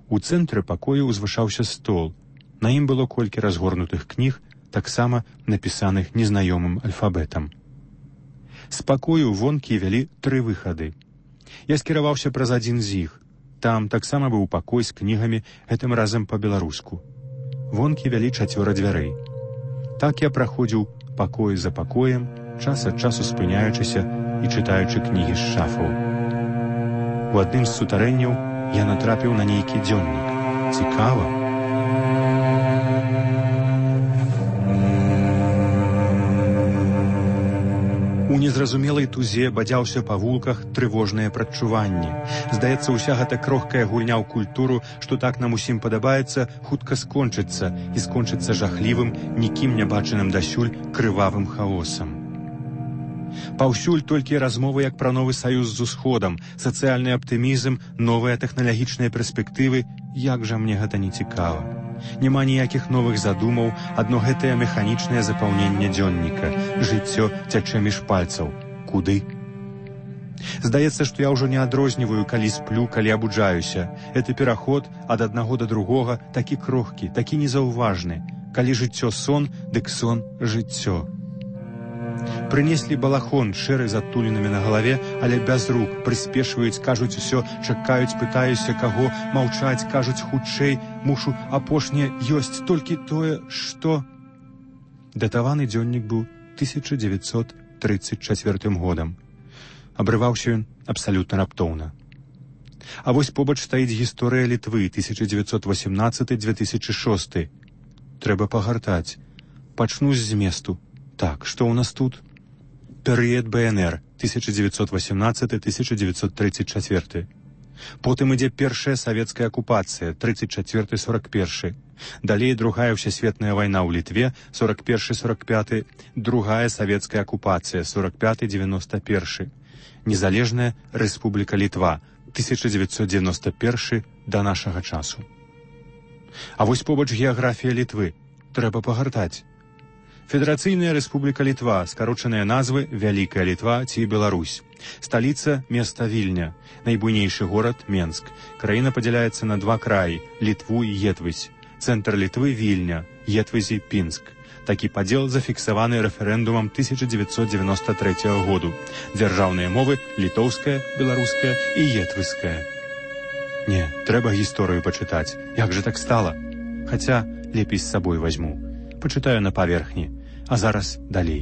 У цэнтры пакою ўзвышаўся стол. На ім было колькі разгорнутых кніг, таксама напісаных незнаёмым альфабетам. З пакою вонкі вялі тры выхады. Я скіраваўся праз адзін з іх. Там таксама быў пакой з кнігамі, гэтым разам па-беларуску. Вонкі вялі чацвёра дзвярэй. Так я праходзіў пакой за пакоем, час ад часу спыняючыся і чытаючы кнігі з шафаў. У адным з сутарэнняў я натрапіў на нейкі дзённік. Цікава. У незразумелай тузе бадзяўся па вулках трывожнае прадчуванне. Здаецца, уся гэта крохкая гульня ў культуру, што так нам усім падабаецца, хутка скончыцца і скончыцца жахлівым, нікім не бачаным дасюль крывавым хаосам. Паўсюль толькі размовы як пра новы саюз з усходам, сацыяльны аптымізм, новыя тэхналагічныя перспектывы. Як жа мне гэта не цікава. Няма ніякіх новых задумаў, адно гэтае механічнае запаўненне дзённіка. Жыццё цячэ між пальцаў. Куды? Здаецца, што я ўжо не адрозніваю, калі сплю, калі абуджаюся. Гэты пераход ад аднаго да другога такі крохкі, такі незаўважны. Калі жыццё сон, дык сон жыццё. Прынеслі балахон, шэры з адтулінамі на галаве, але без рук, прыспешваюць, кажуць усё, чакаюць, пытаюся, каго, маўчаць, кажуць хутчэй, мушу, апошняе ёсць толькі тое, што... Датаваны дзённік быў тысяча дзевяцьсот трыццаць чацвёртым годам. Абрываўся ён абсалютна раптоўна. А вось побач стаіць гісторыя Літвы тысяча дзевяцьсот васямнаццаты - дзве тысячы шосты. Трэба пагартаць. Пачну з зместу. Так, што ў нас тут? Перыяд бэ эн эр тысяча дзевяцьсот васямнаццаты - тысяча дзевяцьсот трыццаць чацвёрты. Потым ідзе першая савецкая акупацыя трыццаць чацвёрты - сорак першы. Далей другая ўсесветная вайна ў Літве сорак першы - сорак пяты, другая савецкая акупацыя сорак пяты - дзевяносто першы. Незалежная Рэспубліка Літва тысяча дзевяцьсот дзевяносто першы да нашага часу. А вось побач геаграфія Літвы. Трэба пагартаць. Федэрацыйная Рэспубліка Літва, скарочаныя назвы Вялікая Літва ці Беларусь. Сталіца – места Вільня. Найбуйнейшы горад – Менск. Краіна падзяляецца на два краі – Літву і Етвысь. Цэнтр Літвы – Вільня, Етвызі – Пінск. Такі падзел зафіксаваны рэферэндумам тысяча дзевяцьсот дзевяносто трэцяга году. Дзяржаўныя мовы – літоўская, беларуская і етвыская. Не, трэба гісторыю пачытаць. Як жа так стала? Хаця лепей з сабой вазьму. Пачытаю на паверхні. А зараз далей.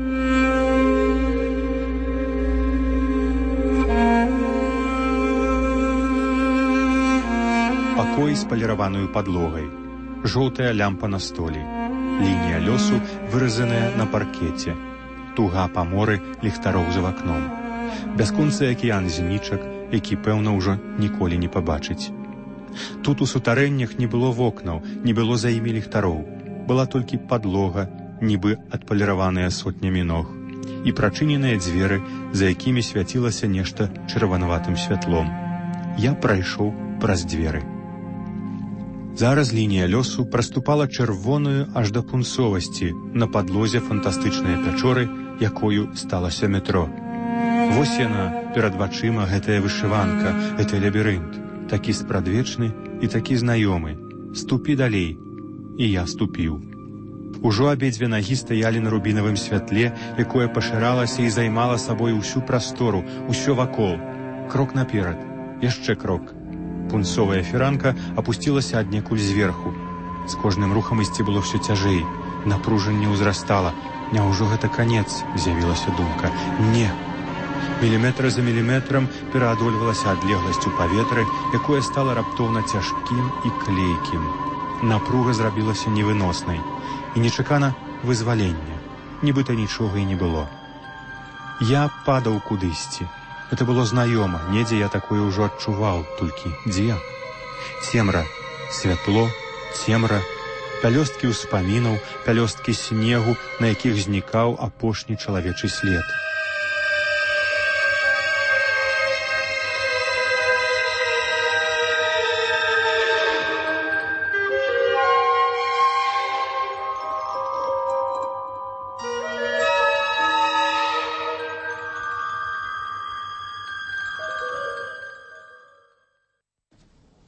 Пакой з паліраваною падлогай. Жоўтая лямпа на столі. Лінія лёсу, выразаная на паркеце. Туга па моры ліхтароў за вакном. Бясконцы акіян зенічак, які, пэўна, ўжо ніколі не пабачыць. Тут у сутарэннях не было вокнаў, не было за імі ліхтароў. Была толькі падлога, нібы адпаліраваная сотнямі ног, і прачыненыя дзверы, за якімі свяцілася нешта чырванаватым святлом. Я прайшоў праз дзверы. Зараз лінія лёсу праступала чырвоную аж да пунцовасці на падлозе фантастычнай пячоры, якою сталася метро. Вось яна, перад вачыма, гэтая вышыванка, гэты лабірынт, такі спрадвечны і такі знаёмы. Ступі далей. І я ступіў. Ужо абедзве нагі стаялі на рубінавым святле, якое пашыралася і займала сабой усю прастору, усё вакол. Крок наперад, яшчэ крок. Пунцовая фіранка апусцілася аднекуль зверху. З кожным рухам ісці было ўсё цяжэй. Напружанне ўзрастала. Няўжо гэта канец, з'явілася думка. Не. Міліметр за міліметрам пераадольвалася адлегласць у паветры, якое стала раптоўна цяжкім і клейкім. Напруга зрабілася невыноснай. І нечакана вызваленне. Нібыта нічога і не было. Я падаў кудысьці. Это было знаёма, недзе я такое ўжо адчуваў, толькі дзе? Цемра, святло, цемра, пялёсткі ўспамінаў, пялёсткі снегу, на якіх знікаў апошні чалавечы след.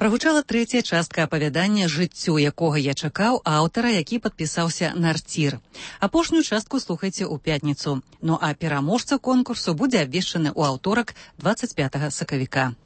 Прагучала трэцяя частка апавядання «Жыццё, якога я чакаў» аўтара, які падпісаўся «Нарцір». Апошнюю частку слухайце ў пятніцу. Ну а пераможца конкурсу будзе абвешчаны ў аўторак дваццаць пятага сакавіка.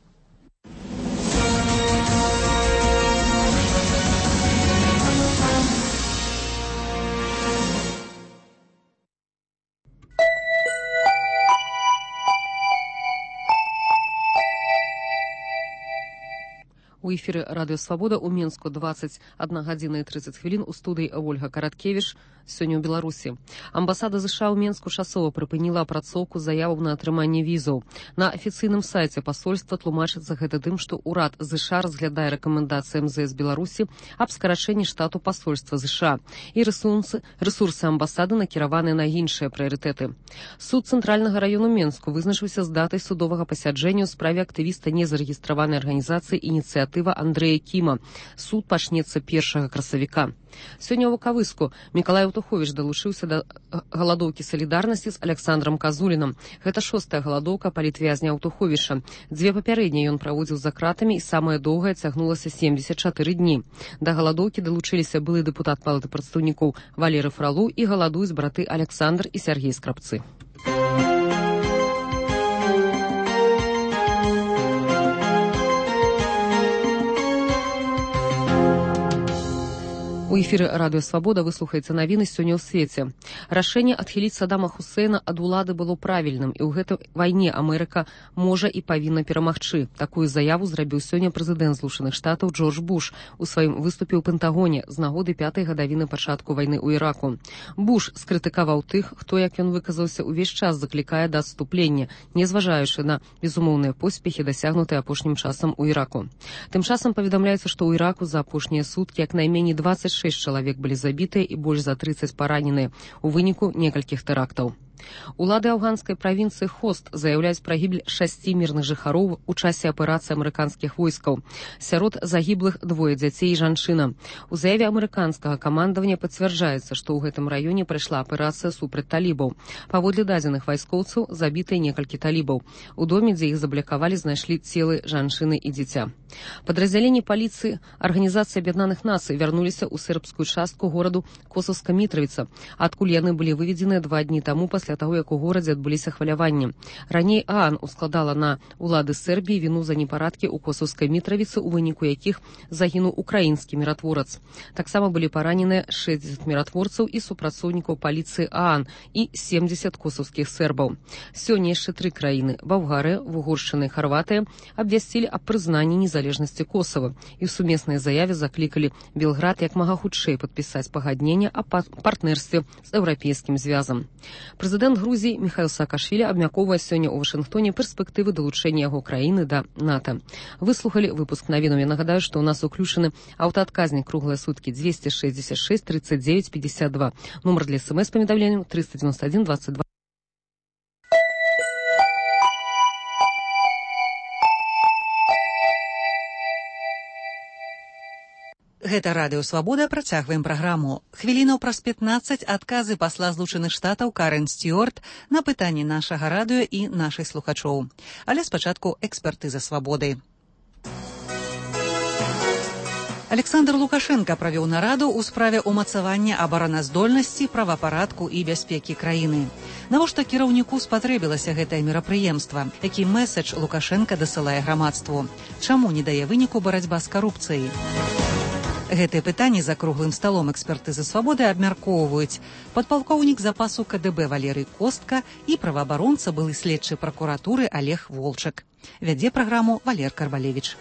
У эфіры радыё «Свабода» ў Менску дваццаць адна гадзіна і трыццаць хвілін, у студыі Ольга Караткевіч. Сёння ў Беларусі. Амбасада ЗША ў Менску часова прыпыніла апрацоўку заяваў на атрыманне візаў. На афіцыйным сайце пасольства тлумачыцца гэта тым, што ўрад ЗША разглядае рэкамендацыі эм зэ эс Беларусі аб скарачэнні штату пасольства ЗША, і рэсурсы, рэсурсы амбасады накіраваны на іншыя прыярытэты. Суд Цэнтральнага раёну Менску вызначыўся з датай судовага пасяджэння ў справе актывіста незарэгістраванай арганізацыі «Ініцыятыва» Андрэя Кіма. Суд пачнецца першага красавіка. Сёння ў Вакавыску Мікалай Аўтуховіч далучыўся да галадоўкі салідарнасці з Аляксандрам Казулінам. Гэта шостая галадоўка палітвязня Аўтуховіча. Дзве папярэднія ён праводзіў за кратамі, і самая доўгая цягнулася семдзесят чатыры дні. Да галадоўкі далучыліся былы дэпутат палаты прадстаўнікоў Валеры Фралу і галадуюць браты Аляксандр і Сяргей Скрабцы. У эфіры радыё «Свабода» вы слухаеце навіны сёння ў свеце. Рашэнне адхіліць Саддама Хусейна ад улады было правільным, і ў гэтай вайне Амерыка можа і павінна перамагчы. Такую заяву зрабіў сёння прэзідэнт Злучаных Штатаў Джордж Буш у сваім выступе ў Пентагоне з нагоды пятай гадавіны пачатку вайны ў Іраку. Буш скрытыкаваў тых, хто, як ён выказаўся, увесь час заклікае да адступлення, незважаючы на безумоўныя поспехі, дасягнутыя апошнім часам у Іраку. Тым часам паведамляецца, што ў Іраку за апошнія суткі як найменей дваццаць шэсць чалавек былі забітыя і больш за трыццаць параненыя у выніку некалькіх тэрактаў. Улады афганскай правінцыі Хост заяўляюць пра гібель шасці мірных жыхароў у часе аперацыі амерыканскіх войскаў. Сярод загіблых двое дзяцей і жанчына. У заяве амерыканскага камандавання пацвярджаецца, што ў гэтым раёне прайшла аперацыя супраць талібаў. Паводле дадзеных вайскоўцаў забітыя некалькі талібаў. У доме, дзе іх заблякавалі, знайшлі целы жанчыны і дзіця. Падраздзяленні паліцыі Арганізацыі Аб'яднаных Нацый вярнуліся ў сербскую частку гораду Косовска-Мітравіца, адкуль яны былі выведзеныя два дні таму пасля таго, як у горадзе адбыліся хваляванні. Раней ААН ускладала на улады Сербіі віну за непарадкі ў Косовскай Мітравіцы, у выніку якіх загінуў украінскі міратворац. Таксама былі параненыя шэсцьдзесят міратворцаў і супрацоўнікаў паліцыі ААН і семдзесят косовскіх сербаў. Сёння яшчэ тры краіны – Балгарыя, Вугоршчына і Харватыя – абвясцілі аб прызнанні незалежнасці Косова і ў сумеснай заяве заклікалі Белград як мага хутчэй падпісаць пагадненне аб партнерстве з еўрапейскім звязам. Прэзідэнт Грузіі Міхаіл Саакашвілі абмяркоўвае сёння ў Вашынгтоне перспектывы далучэння яго краіны да НАТО. Выслухалі выпуск навінаў. Я нагадаю, што ў нас уключаны аўтаадказнік круглыя суткі двести шестьдесят шесть тридцать девять пятьдесят два. Нумар для смс-паведамленняў триста девяносто один двадцать два. Гэта радыё «Свабода», працягваем праграму. Хвілінаў праз пятнаццаць адказы пасла Злучаных Штатаў Карен Сцюарт на пытанні нашага радыё і нашых слухачоў. Але спачатку экспертыза «Свабоды». Александр Лукашенко правёў нараду ў справе ўмацавання абараназдольнасці, правапарадку і бяспекі краіны. Навошта кіраўніку спатрэбілася гэтае мерапрыемства? Які месседж Лукашенко дасылае грамадству? Чаму не дае выніку барацьба з карупцыяй? Гэтыя пытанні за круглым сталом экспертызы «Свабоды» абмяркоўваюць падпалкоўнік запасу ка дэ бэ Валерый Костка і праваабаронца, былы следчы пракуратуры Олег Волчак. Вядзе праграму Валер Карбалевіч.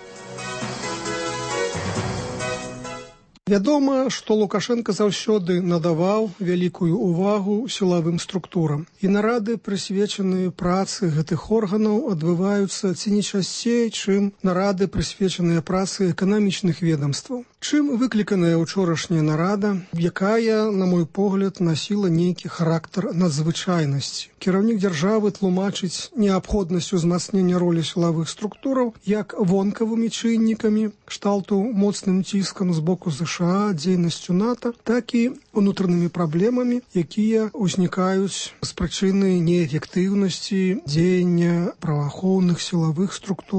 Вядома, што Лукашенко заўсёды надаваў вялікую ўвагу сілавым структурам. І нарады, прысвечаныя працы гэтых органаў, адбываюцца ці не часцей, чым нарады, прысвечаныя працы эканамічных ведомстваў. Чым выкліканая ўчорашняя нарада, якая, на мой погляд, насіла нейкі характар надзвычайнасці. Кіраўнік дзяржавы тлумачыць неабходнасць узмацнення ролі сілавых структураў як вонкавымі чыннікамі, кшталту моцным ціскам з боку ЗША, дзейнасцю НАТО, так і унутранымі праблемамі, якія ўзнікаюць з прычыны неэфектыўнасці дзеяння праваахоўных сілавых структураў.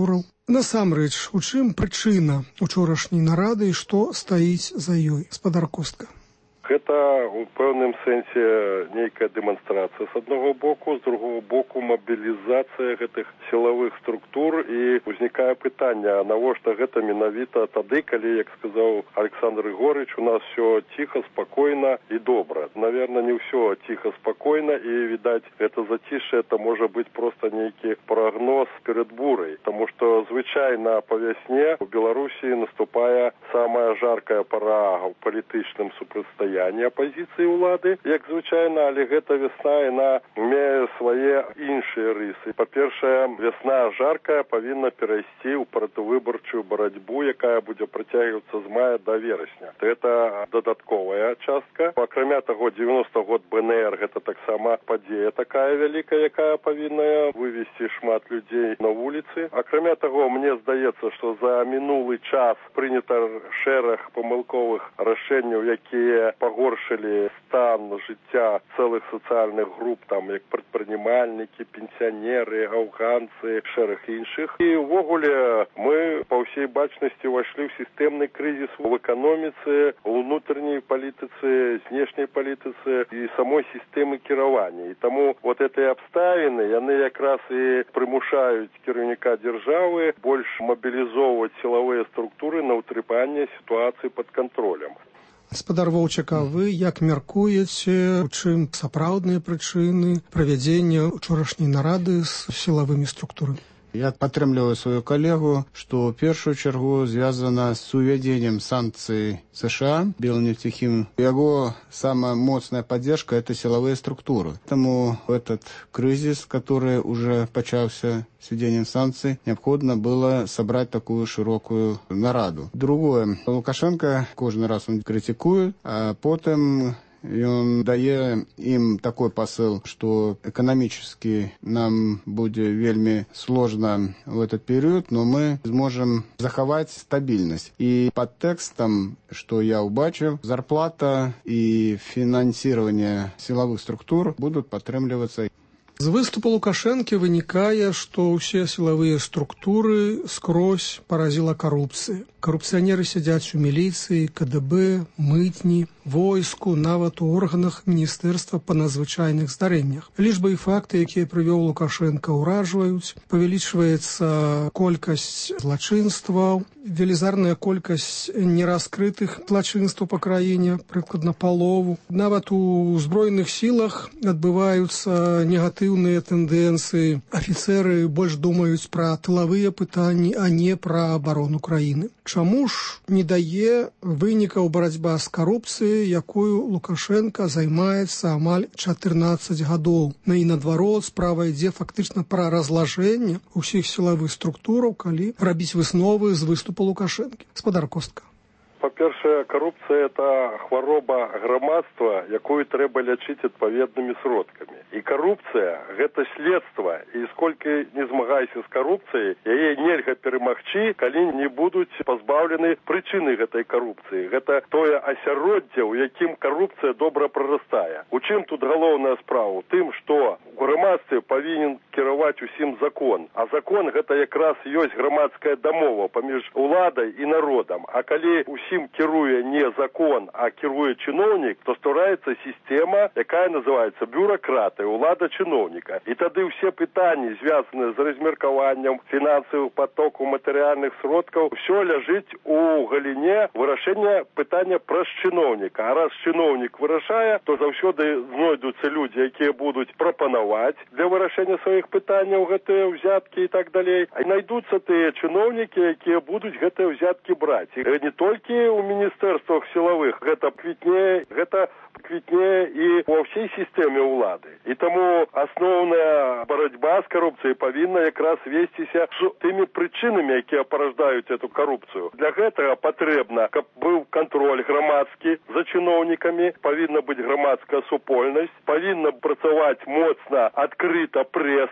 Насамрэч, у чым прычына учорашняй нарады і што стаіць за ёй? Спадар Костка. Гэта у пэўным сэнсе нейкая дэманстрацыя з аднаго боку, з другого боку мабілізацыя гэтых сілавых структур, і ўзнікае пытанне, навошта гэта менавіта тады, калі, як сказаў Александр Егорович, у нас все ціха, спакойна і добра. Наверное, не ўсё ціха, спакойна, і, відаць, гэта зацішше, это можа быць проста нейкі прагноз перад бурай, таму што звычайна па вясне у Беларусі наступае самая жаркая пара ў палітычным супрацьстаянні апозіцыі ўлады, як звычайна, але гэта вясна, яна мае свае іншыя рысы. Па-першае, вясна жаркая павінна перайсці ў пратывыбарчую барацьбу, якая будзе працягвацца з мая да верасня. Гэта дадатковая частка. Акрамя таго, девяносто год БНР, гэта таксама падзея такая вялікая, якая павінна вывесці шмат людзей на вуліцы. Акрамя таго, мне здаецца, што за мінулы час прынята шэраг памылковых рашэнняў, якія пагоршылі стан жыцця цэлых сацыяльных груп, там як прадпрымальнікі, пенсіянеры, афганцы, шэраг іншых. І ўвогуле мы па ўсей бачнасці ўвайшлі ў сістэмны крызіс у эканоміцы, у ўнутранняй палітыцы, знешняй палітыцы і самой сістэмы кіравання. І таму вот гэтыя абставіны, яны якраз і прымушаюць кіраўніка дзяржавы больш мабілізоўваць сілавыя структуры на ўтрыманне сітуацыі пад кантролем. Гаспадар Воўчыка, вы як мяркуеце, у чым сапраўдныя прычыны правядзення учорашняй нарады з сілавымі структурамі? Я падтрымліваю сваю калегу, што ў першую чаргу звязана з увядзеннем санкцый США Белнефтехим. Яго самая моцная паддержка – это силовые структуры. Поэтому этот кризис, который уже почался с введением санкций, необходимо было собрать такую широкую нараду. Другое. Лукашенко каждый раз он критикует, а потом ён дае ім такой посыл, что экономически нам будет вельми сложно в этот период, но мы сможем заховать стабильность. И под текстом, что я убачил, зарплата и финансирование силовых структур будут падтрымлівацца. З выступу Лукашэнкі вынікае, што ўсе сілавыя структуры скрозь паразіла карупцыя. Карупцыянеры сядзяць у міліцыі, КДБ, мытні, войску, нават у органах міністэрства па надзвычайных здарэннях. Лічбы і факты, якія прывёў Лукашенко, ўражваюць. Павялічваецца колькасць злачынстваў, велізарная колькасць нераскрытых злачынстваў па краіне, прыкладна палову. Нават у ўзброеных сілах адбываюцца негатыўныя тэндэнцыі. Афіцэры больш думаюць пра тылавыя пытанні, а не пра абарону краіны. Чаму ж не дае вынікаў барацьба з карупцыяй, якую Лукашенко займаецца амаль чатырнаццаць гадоў? Ну і наадварот, справа ідзе фактычна пра разлажэнне ўсіх сілавых структураў, калі рабіць высновы з выступу Лукашэнкі. Гаспадар Костка. Па-першае, карупцыя – это хвароба грамадства, якую трэба лячыць адпаведнымі сродкамі. І карупцыя – гэта следства, і сколькі не змагайся з карупцыяй, яе нельга перамагчы, калі не будуць пазбаўлены прычыны гэтай карупцыі. Гэта тое асяроддзе, у якім карупцыя добра прарастае. У чым тут галоўная справа? У тым, што у грамадстве павінен кіраваць усім закон. А закон – гэта якраз ёсць грамадская дамова паміж уладай і народам. А калі усім кіруе не закон, а кіруе чыноўнік, то ствараецца сістэма, якая называецца бюракратыя, улада чыноўніка. І тады ўсе пытанні, звязаныя з размеркаваннем фінансавых потокаў, матэрыяльных сродкаў, ўсё ляжыць у галіне вырашэння пытання праз чыноўніка. А раз чыноўнік вырашае, то заўсёды знойдуцца людзі, якія будуць прапанаваць для вырашэння сваіх пытанняў гэтыя ўзяткі і так далей. А знайдуцца тыя чыноўнікі, якія будуць гэтыя ўзяткі браць. І не толькі у міністэрствах сілавых гэта квітнее, гэта квітнее і ва ўсей сістэме ўлады. І таму асноўная барацьба з карупцыяй павінна якраз весціся з тымі прычынамі, якія параждаюць эту карупцыю. Для гэтага патрэбна, каб быў кантроль грамадскі за чыноўнікамі, павінна быць грамадская супольнасць, павінна працаваць моцна, адкрыта прэса і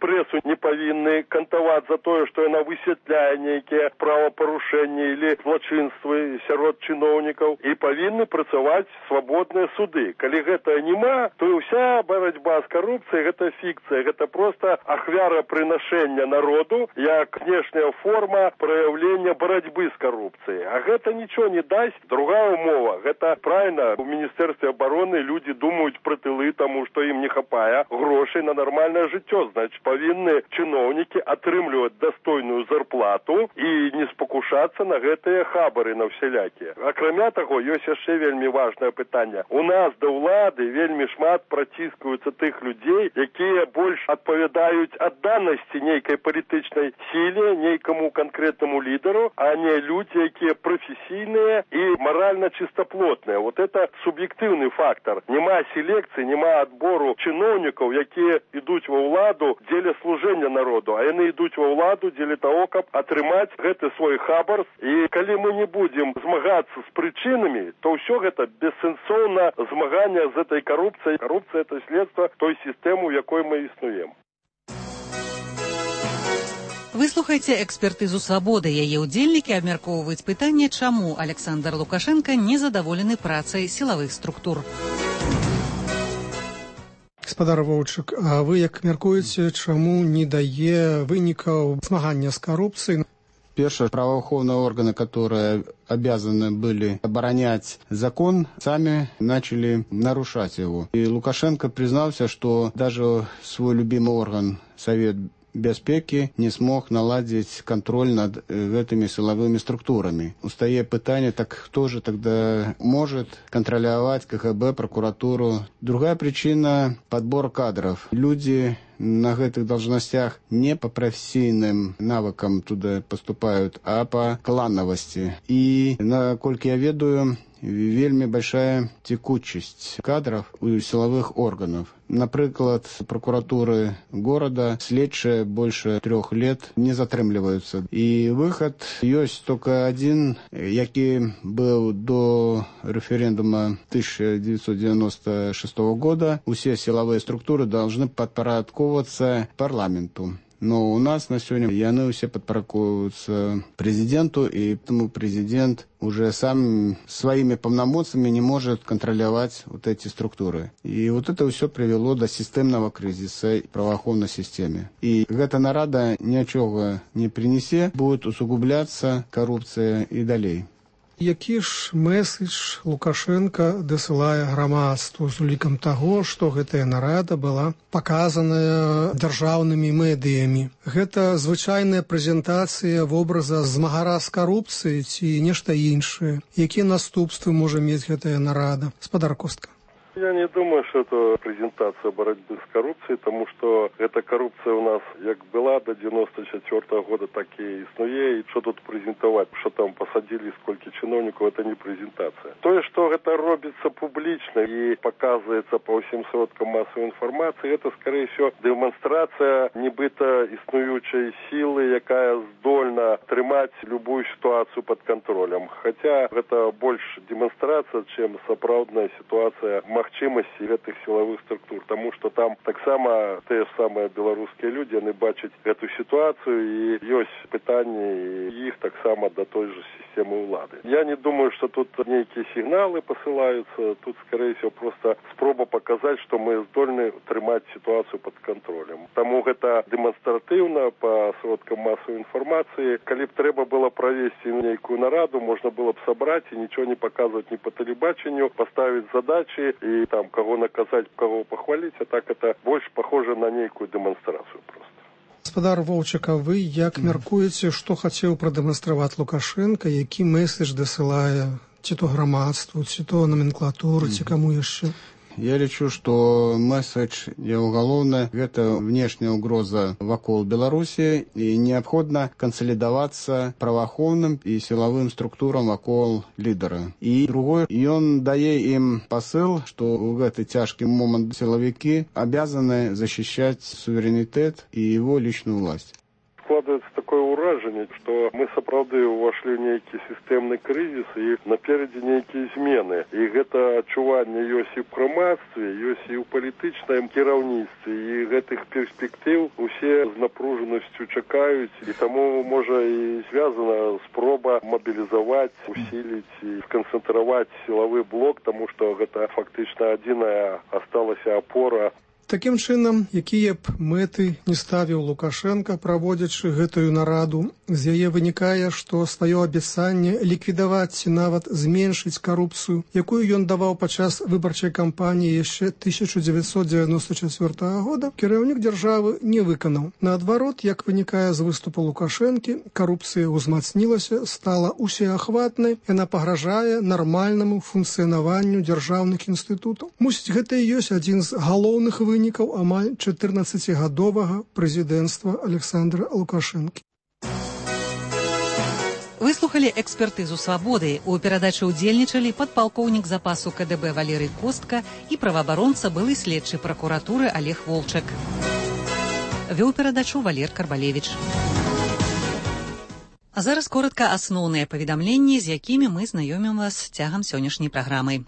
прэсу не павінны кантаваць за тое, што яна высвятляе нейкія правапарушэнні или злачынствы сярод чыноўнікаў, і павінны працаваць свабодныя суды. Калі гэта няма, то ўся барацьба з карупцыяй гэта фікцыя, гэта проста ахвяра прынашэння народу як внешняя форма праяўлення барацьбы з карупцыяй. А гэта нічого не дасць. Другая умова, гэта правильно, у Міністэрстве обороны люди думаюць пра тылы, таму што ім не хапае грошай на нармальнае жыццё. Значит, павінны чыноўнікі атрымліваць дастойную зарплату і не спакушацца на гэтыя хабары на ўсялякія. Акрамя таго, ёсць яшчэ вельмі важнае пытанне. У нас да ўлады вельмі шмат праціскаюцца тых людзей, якія больш адпавядаюць адданасці нейкай палітычнай сіле, нейкаму канкрэтнаму лідару, а не людзі, якія прафесійныя і морально чистоплотныя. Вот это суб'ектыўны фактор. Нема селекцыі, нема адбору чыноўнікаў, якія ідуць ва ўладу дзеля служэння народу, а яны ідуць ва ўладу дзеля таго, каб атрымаць гэты свой хабар. І калі мы не будзем змагацца з прычынамі, то ўсё гэта бессэнсоўна змагання з этой коррупцыяй. Коррупцыя — это следства той сістэмы, у якой мы існуем. Выслухайце экспертызу «Свабоды». Яе ўдзельнікі абмяркоўваюць пытанне, чаму Александр Лукашенко незадаволены працай сілавых структур. Гаспадар Воўчык, а вы як мяркуеце, чаму не дае вынікаў змагання з карупцыяй? Первые правоохранные органы, которые обязаны были оборонять закон, сами начали нарушать его. И Лукашенко признался, что даже свой любимый орган, Совет Бяспеки, не смог наладить контроль над этими силовыми структурами. Устае пытание, так кто же тогда может контролировать КГБ, прокуратуру? Другая причина – подбор кадров. Люди на гэтых должностях не по профессийным навыкам туда поступают, а по клановости. И, наколькі я ведаю, вельми большая текучесть кадров у силовых органов. Например, прокуратуры города следчие больше трех лет не затрымліваюцца. И выход есть только один, який был до референдума тысяча девятьсот девяносто шестого года. Все силовые структуры должны подпорядковываться парламенту. Но у нас на сегодня яны все подпорядковываются президенту, и поэтому президент уже сам своими полномочиями не может контролировать вот эти структуры. И вот это все привело до системного кризиса в правоохранной системе. И эта нарада ничего не принесе, будет усугубляться коррупция и далее. Які ж меседж Лукашенко дасылае грамадству з улікам таго, што гэтая нарада была паказаная дзяржаўнымі медыямі? Гэта звычайная прэзентацыя вобраза змагара з карупцыяй ці нешта іншае? Якія наступствы можа мець гэтая нарада? Гаспадар Костка. Я не думаю, что это презентация борьбы с коррупцией, потому что эта коррупция у нас как была до девяносто четвёртого года, так и існуе. И что тут презентовать, что там посадили, сколько чиновников, это не презентация. То, что это робится публично и показывается по всем сродкам массовой информации, это, скорее всего, демонстрация нібито існуючої силы, якая здольна тримать любую ситуацию под контролем. Хотя это больше демонстрация, чем сапраўдная ситуация магчымасці гэтых силовых структур, тому что там так само те ж самые белорусские люди, они бачат эту ситуацию, и есть пытанне их так само до той же системы улады. Я не думаю, что тут некие сигналы посылаются, тут, скорее всего, просто спроба показать, что мы здольны трымать ситуацию под контролем. Тому это демонстративно по сродкам массовой информации. Коли б треба было провести некую нараду, можно было бы собрать и ничего не показывать ни по телебачению, поставить задачи и там кого наказать, кого похвалить, а так это больше похоже на некую демонстрацию просто. Гаспадар Воўчык, а вы як мяркуеце, што хацеў прадэманстраваць Лукашенко, які месседж дасылае ці то грамадству, ці то номенклатуру, ці каму яшчэ? Я лечу, что месседж его головное – это внешняя угроза вокруг Беларуси, и необходимо консолидоваться правоохранным и силовым структурам вокруг лидера. И другой, и он дает им посыл, что в этот тяжкий момент силовики обязаны защищать суверенитет и его личную власть. Складывается такое такое ўражанне, што мы сапраўды ўвайшлі ў нейкі сістэмны крызіс і наперадзе нейкія змены. І гэта адчуванне ёсць і ў грамадстве, ёсць і ў палітычным кіраўніцтве. І гэтых перспектыў усе з напружанасцю чакаюць. І таму, можа, і звязана спроба мабілізаваць, усіліць і сканцэнтраваць сілавы блок, таму што гэта фактычна адзіная асталася апора. Такім чынам, якія б мэты не ставіў Лукашенка, праводзячы гэтую нараду, з яе вынікае, што сваё абяцанне ліквідаваць ці нават зменшыць карупцыю, якую ён даваў падчас выбарчай кампаніі яшчэ тысяча дзевяцьсот дзевяноста чацвёртага года, кіраўнік дзяржавы не выканаў. Наадварот, як вынікае з выступу Лукашэнкі, карупцыя ўзмацнілася, стала усеахватнай, яна пагражае нармальнаму функцыянаванню дзяржаўных інстытутаў. Мусіць, гэта і ёсць адзін з галоўных вынікаў вынікаў амаль чатырнаццацігадовага прэзідэнцтва Александра Лукашэнкі. Выслухалі экспертызу «Свабоды». У перадачы ўдзельнічалі падпалкоўнік запасу ка дэ бэ Валерый Костка і праваабаронца былы следчы пракуратуры Олег Волчак. Вёў перадачу Валер Карбалевіч. А зараз коротка асноўныя паведамленні, з якімі мы знаёмім вас цягам сённяшняй праграмы.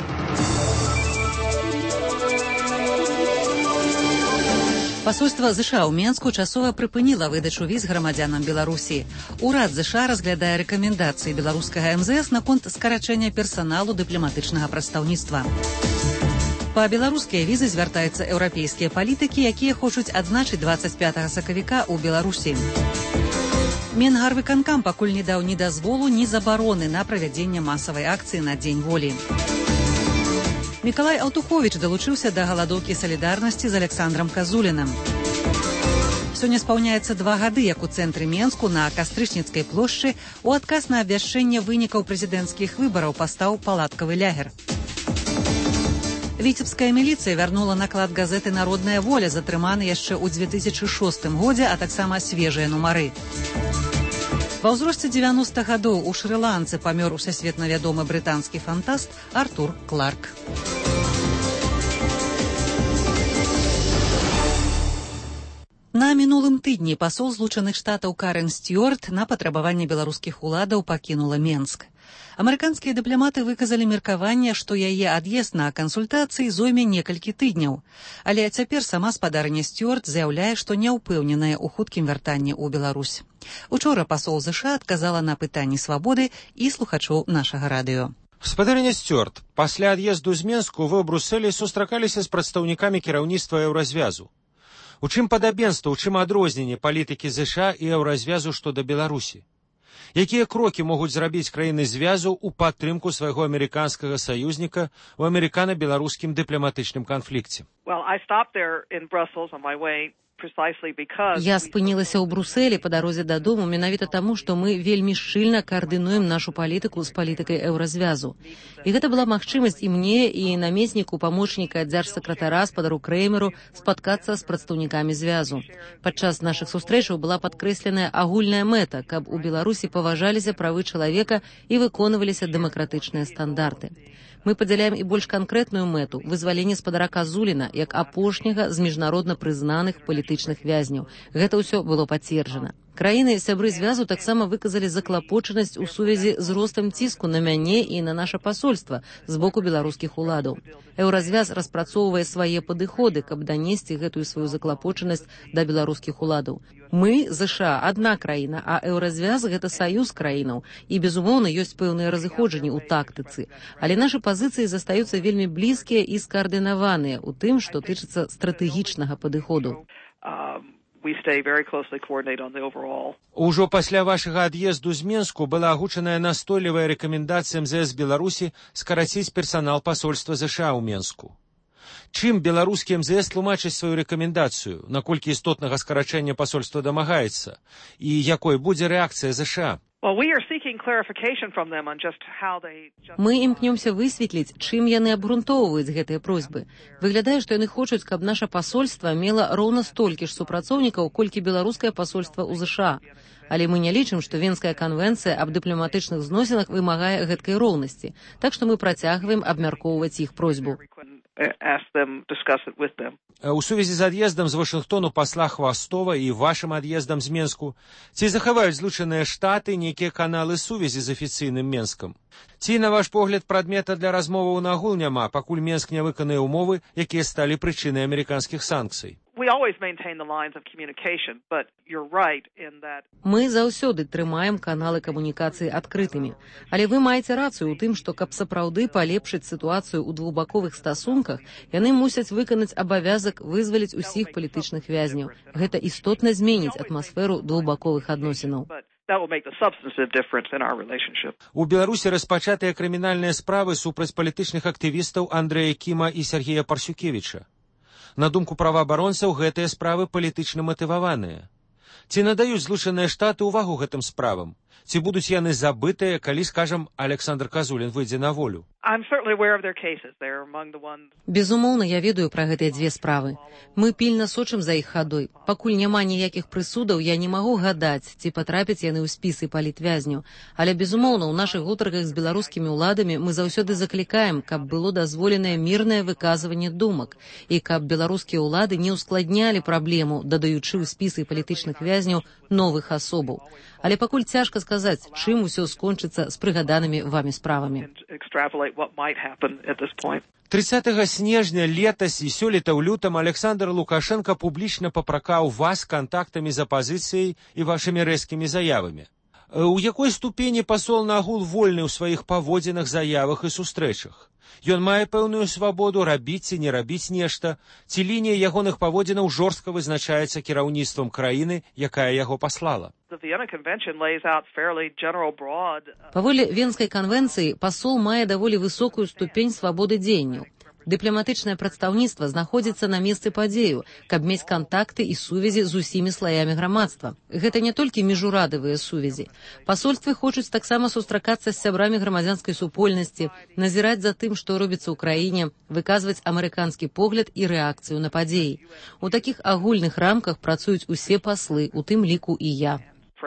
Пасольства ЗША ў Менску часова прыпыніла выдачу віз грамадзянам Беларусі. Урад ЗША разглядае рэкамендацыі беларускага эм зэ эс наконт скарачэння персаналу дыпламатычнага прадстаўніцтва. Па беларускія візы звяртаюцца еўрапейскія палітыкі, якія хочуць адзначыць дваццаць пятага сакавіка ў Беларусі. Менгарвыканкам пакуль не даў ні дазволу, ні забароны на правядзенне масавай акцыі на Дзень волі. Мікалай Аўтуховіч далучыўся да галадоўкі салідарнасці з Александрам Казулінам. Сёння спаўняецца два гады, як у цэнтры Менску на Кастрычніцкай плошчы у адказ на абвяшчэнне вынікаў прэзідэнцкіх выбараў пастаў палаткавы лягер. Віцебская міліцыя вярнула наклад газеты «Народная воля», затрыманы яшчэ ў дзве тысячы шостым годзе, а таксама свежыя нумары. Ва ўзросце дзевяноста гадоў у Шры-Ланцы памёр усесветна вядомы брытанскі фантаст Артур Кларк. На мінулым тыдні пасол Злучаных Штатаў Карен Стюарт на патрабаванне беларускіх уладаў пакінула Менск. Амерыканскія дыпламаты выказалі меркаванне, што яе ад'езд на кансультацыі зойме некалькі тыдняў. Але цяпер сама спадарня Стюарт заяўляе, што не ўпэўненая ў хуткім вяртанні ў Беларусь. Учора пасол ЗША адказала на пытанні «Свабоды» і слухачоў нашага радыё. Спадарня Стюарт, пасля ад'езду з Менску вы ў Брусэлі сустракаліся з прадстаўнікамі кіраўніцтва еўразвязу. У чым падабенства, у чым адрозненне палітыкі ЗША і еўразвязу што да Беларусі? Якія крокі могуць зрабіць краіны звязу ў падтрымку свайго амерыканскага саюзніка ў амерыкана-беларускім дыпламатычным канфлікце? Well, I stopped there in Brussels on my way. Я спынілася ў Брусэлі па дарозе дадому менавіта таму, што мы вельмі шчыльна каардынуем нашу палітыку з палітыкай еўразвязу. І гэта была магчымасць і мне, і намесніку памочніка дзяржсакратара спадару Крэймеру спаткацца з прадстаўнікамі звязу. Падчас нашых сустрэчаў была падкрэсленая агульная мэта, каб у Беларусі паважаліся правы чалавека і выконваліся дэмакратычныя стандарты. Мы падзяляем і больш канкрэтную мэту – вызваленне спадара Казуліна як апошняга з міжнародна прызнаных палітычных вязняў. Гэта ўсё было пацверджана. Краіны сябры звязу таксама выказалі заклапочанасць у сувязі з ростам ціску на мяне і на наша пасольства з боку беларускіх уладаў. Еўразвяз распрацоўвае свае падыходы, каб данесці гэтую сваю заклапочанасць да беларускіх уладаў. Мы, ЗША, адна краіна, а еўразвяз – гэта саюз краінаў. І, безумоўна, ёсць пэўныя разыходжанні ў тактыцы. Але нашы пазіцыі застаюцца вельмі блізкія і скаардынаваныя ў тым, што тычыцца стратэгічнага падыходу. We stay very closely coordinated on the overall. Ужо пасля вашага ад'езду з Менску была агучаная настойлівая рэкамендацыя эм зэ эс Беларусі скараціць персанал пасольства ЗША ў Менску. Чым беларускі эм зэ эс тлумачыць сваю рэкамендацыю, наколькі істотнага скарачэння пасольства дамагаецца, і якой будзе рэакцыя ЗША? Мы імкнёмся высветліць, чым яны абгрунтоўваюць гэтыя просьбы. Выглядае, што яны хочуць, каб наша пасольства мела роўна столькі ж супрацоўнікаў, колькі беларускае пасольства ў ЗША. Але мы не лічым, што Венская канвенцыя аб дыпламатычных зносінах вымагае гэткай роўнасці, так што мы працягваем абмяркоўваць іх просьбу. ask them, discuss it with them. У сувязі з ад'ездам з Вашынгтону пасла Хвастова і вашым ад'ездам з Менску, ці захаваюць злучаныя штаты нейкія каналы сувязі з афіцыйным Менскам? Ці, на ваш погляд, прадмета для размоваў нагул няма, пакуль Менск не выканае ўмовы, якія сталі прычынай амерыканскіх санкцый? We always maintain the lines of communication, but you're right in that. Мы заўсёды трымаем каналы камунікацыі адкрытымі. Але вы маеце рацыю ў тым, што каб сапраўды палепшыць сітуацыю ў двухбаковых стасунках, яны мусяць выканаць абавязак вызваліць усіх палітычных вязняў. Гэта істотна зменіць атмасферу двухбаковых адносінаў. У Беларусі распачатыя крымінальныя справы супраць палітычных актывістаў Андрэя Кіма і Сергея Парсюкевіча. На думку праваабаронцаў, гэтыя справы палітычна матываваныя. Ці надаюць Злучаныя Штаты ўвагу гэтым справам? Ці будуць яны забытыя, калі, скажам, Александр Казулін выйдзе на волю? Безумоўна, я ведаю пра гэтыя дзве справы. Мы пільна сочым за іх хадой. Пакуль няма ніякіх прысудаў, я не магу гадаць, ці патрапяць яны ў спісы палітвязняў. Але, безумоўна, у нашых гутарках з беларускімі ўладамі мы заўсёды заклікаем, каб было дазволенае мірнае выказванне думак і каб беларускія ўлады не ўскладнялі праблему, дадаючы ў спісы палітычных вязняў новых асобаў. Але пакуль цяжка сказаць, чым усё скончыцца з прыгаданымі вамі справамі. трыццатага снежня летась і сёлета ў лютам Александр Лукашенко публічна папракаў вас кантактамі з апазіцыяй і вашымі рэзкімі заявамі. У якой ступені пасол нагул вольны ў сваіх паводзінах, заявах і сустрэчах? Ён мае пэўную свабоду рабіць ці не рабіць нешта, ці лінія ягоных паводзінаў жорстка вызначаецца кіраўніцтвам краіны, якая яго паслала? Паводле Венскай канвенцыі пасол мае даволі высокую ступень свабоды дзеянняў. Дыпламатычнае прадстаўніцтва знаходзіцца на месцы падзею, каб мець кантакты і сувязі з усімі слаямі грамадства. Гэта не толькі міжурадавыя сувязі. Пасольствы хочуць таксама сустракацца з сябрамі грамадзянскай супольнасці, назіраць за тым, што робіцца ў краіне, выказваць амерыканскі погляд і рэакцыю на падзеі. У такіх агульных рамках працуюць усе паслы, у тым ліку і я.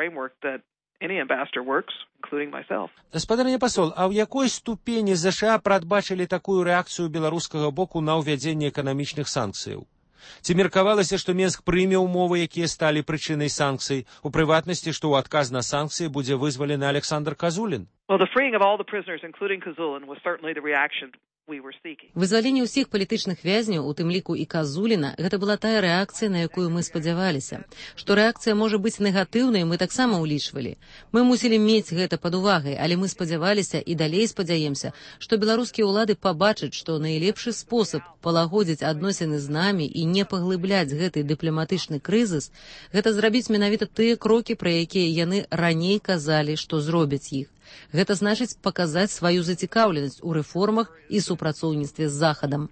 Гаспадарня пасол, а ў якой ступені ЗША прадбачылі такую рэакцыю беларускага боку на ўвядзенне эканамічных санкцыяў? Ці меркавалася, што Менск прыме ўмовы, якія сталі прычынай санкцый, у прыватнасці, што ў адказ на санкцыі будзе вызвалены Александр Казулін? Вызваленне ўсіх палітычных вязняў, у тым ліку і Казуліна, гэта была тая рэакцыя, на якую мы спадзяваліся. Што рэакцыя можа быць негатыўнай, мы таксама ўлічвалі. Мы мусілі мець гэта пад увагай, але мы спадзяваліся і далей спадзяемся, што беларускія ўлады пабачаць, што найлепшы спосаб палагодзіць адносіны з намі і не паглыбляць гэты дыпламатычны крызіс, гэта зрабіць менавіта тыя крокі, пра якія яны раней казалі, што зробяць іх. Гэта значыць паказаць сваю зацікаўленасць у рэформах і супрацоўніцтве з Захадам.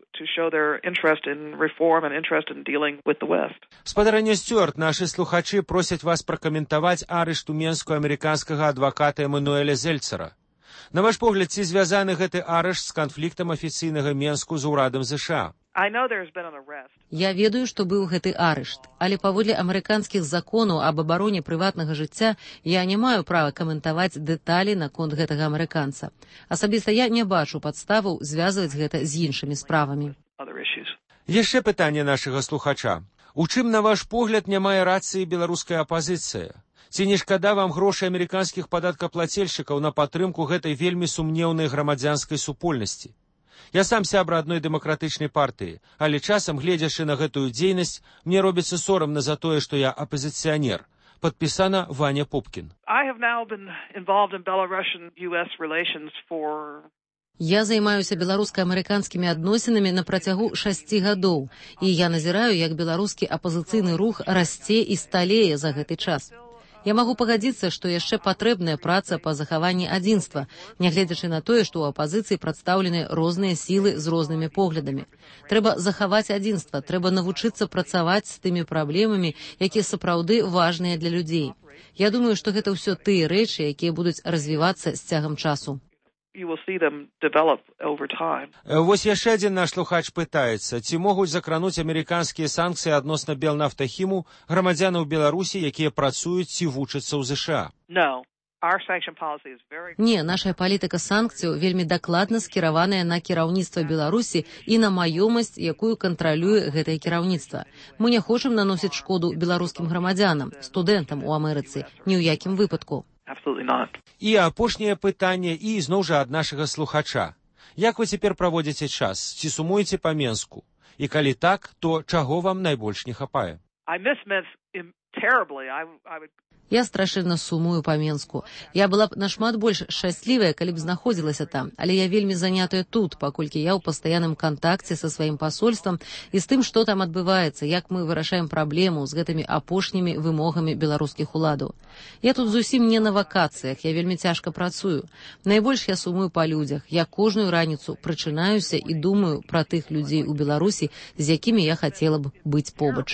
Спадарня Стюарт, нашы слухачы просяць вас пракаментаваць арышт у Менску амерыканскага адваката Эмануэля Зельцера. На ваш погляд, ці звязаны гэты арышт з канфліктам афіцыйнага Менску з урадам ЗША? Я ведаю, што быў гэты арышт, але паводле амерыканскіх законаў аб абароне прыватнага жыцця я не маю права каментаваць дэталі наконт гэтага амерыканца. Асабіста я не бачу падставаў звязваць гэта з іншымі справамі. Яшчэ пытанне нашага слухача. У чым, на ваш погляд, не мае рацыі беларуская апазіцыя? Ці не шкада вам грошай амерыканскіх падаткаплацельшчыкаў на падтрымку гэтай вельмі сумнеўнай грамадзянскай супольнасці? Я сам сябра адной дэмакратычнай партыі, але часам, гледзячы на гэтую дзейнасць, мне робіцца сорамна за тое, што я апазіцыянер. Падпісана Ваня Пупкін. Я займаюся беларуска-амерыканскімі адносінамі на працягу шасці гадоў, і я назіраю, як беларускі апазіцыйны рух расце і сталее за гэты час. Я магу пагадзіцца, што яшчэ патрэбная праца па захаванні адзінства, нягледзячы на тое, што ў апазіцыі прадстаўлены розныя сілы з рознымі поглядамі. Трэба захаваць адзінства, трэба навучыцца працаваць з тымі праблемамі, якія сапраўды важныя для людзей. Я думаю, што гэта ўсё тыя рэчы, якія будуць развівацца з цягам часу. Вось яшчэ адзін наш слухач пытаецца, ці могуць закрануць амерыканскія санкцыі адносна Белнафтахіму грамадзянаў Беларусі, якія працуюць ці вучацца ў ЗША? Не, наша палітыка санкцыяў вельмі дакладна скіраваная на кіраўніцтва Беларусі і на маёмасць, якую кантралюе гэтае кіраўніцтва. Мы не хочам наносіць шкоду беларускім грамадзянам, студэнтам у Амерыцы, ні ў якім выпадку. І апошняе пытанне, і зноў жа ад нашага слухача. Як вы цяпер праводзіце час? Ці сумуеце па Менску? І калі так, то чаго вам найбольш не хапае? Я страшэнна сумую па Менску. Я была б нашмат больш шчаслівая, калі б знаходзілася там, але я вельмі занятая тут, паколькі я ў пастаянным кантакце са сваім пасольствам і з тым, што там адбываецца, як мы вырашаем праблему з гэтымі апошнімі вымогамі беларускіх уладаў. Я тут зусім не на вакацыях, я вельмі цяжка працую. Найбольш я сумую па людзях. Я кожную раніцу прачынаюся і думаю пра тых людзей у Беларусі, з якімі я хацела б быць побач.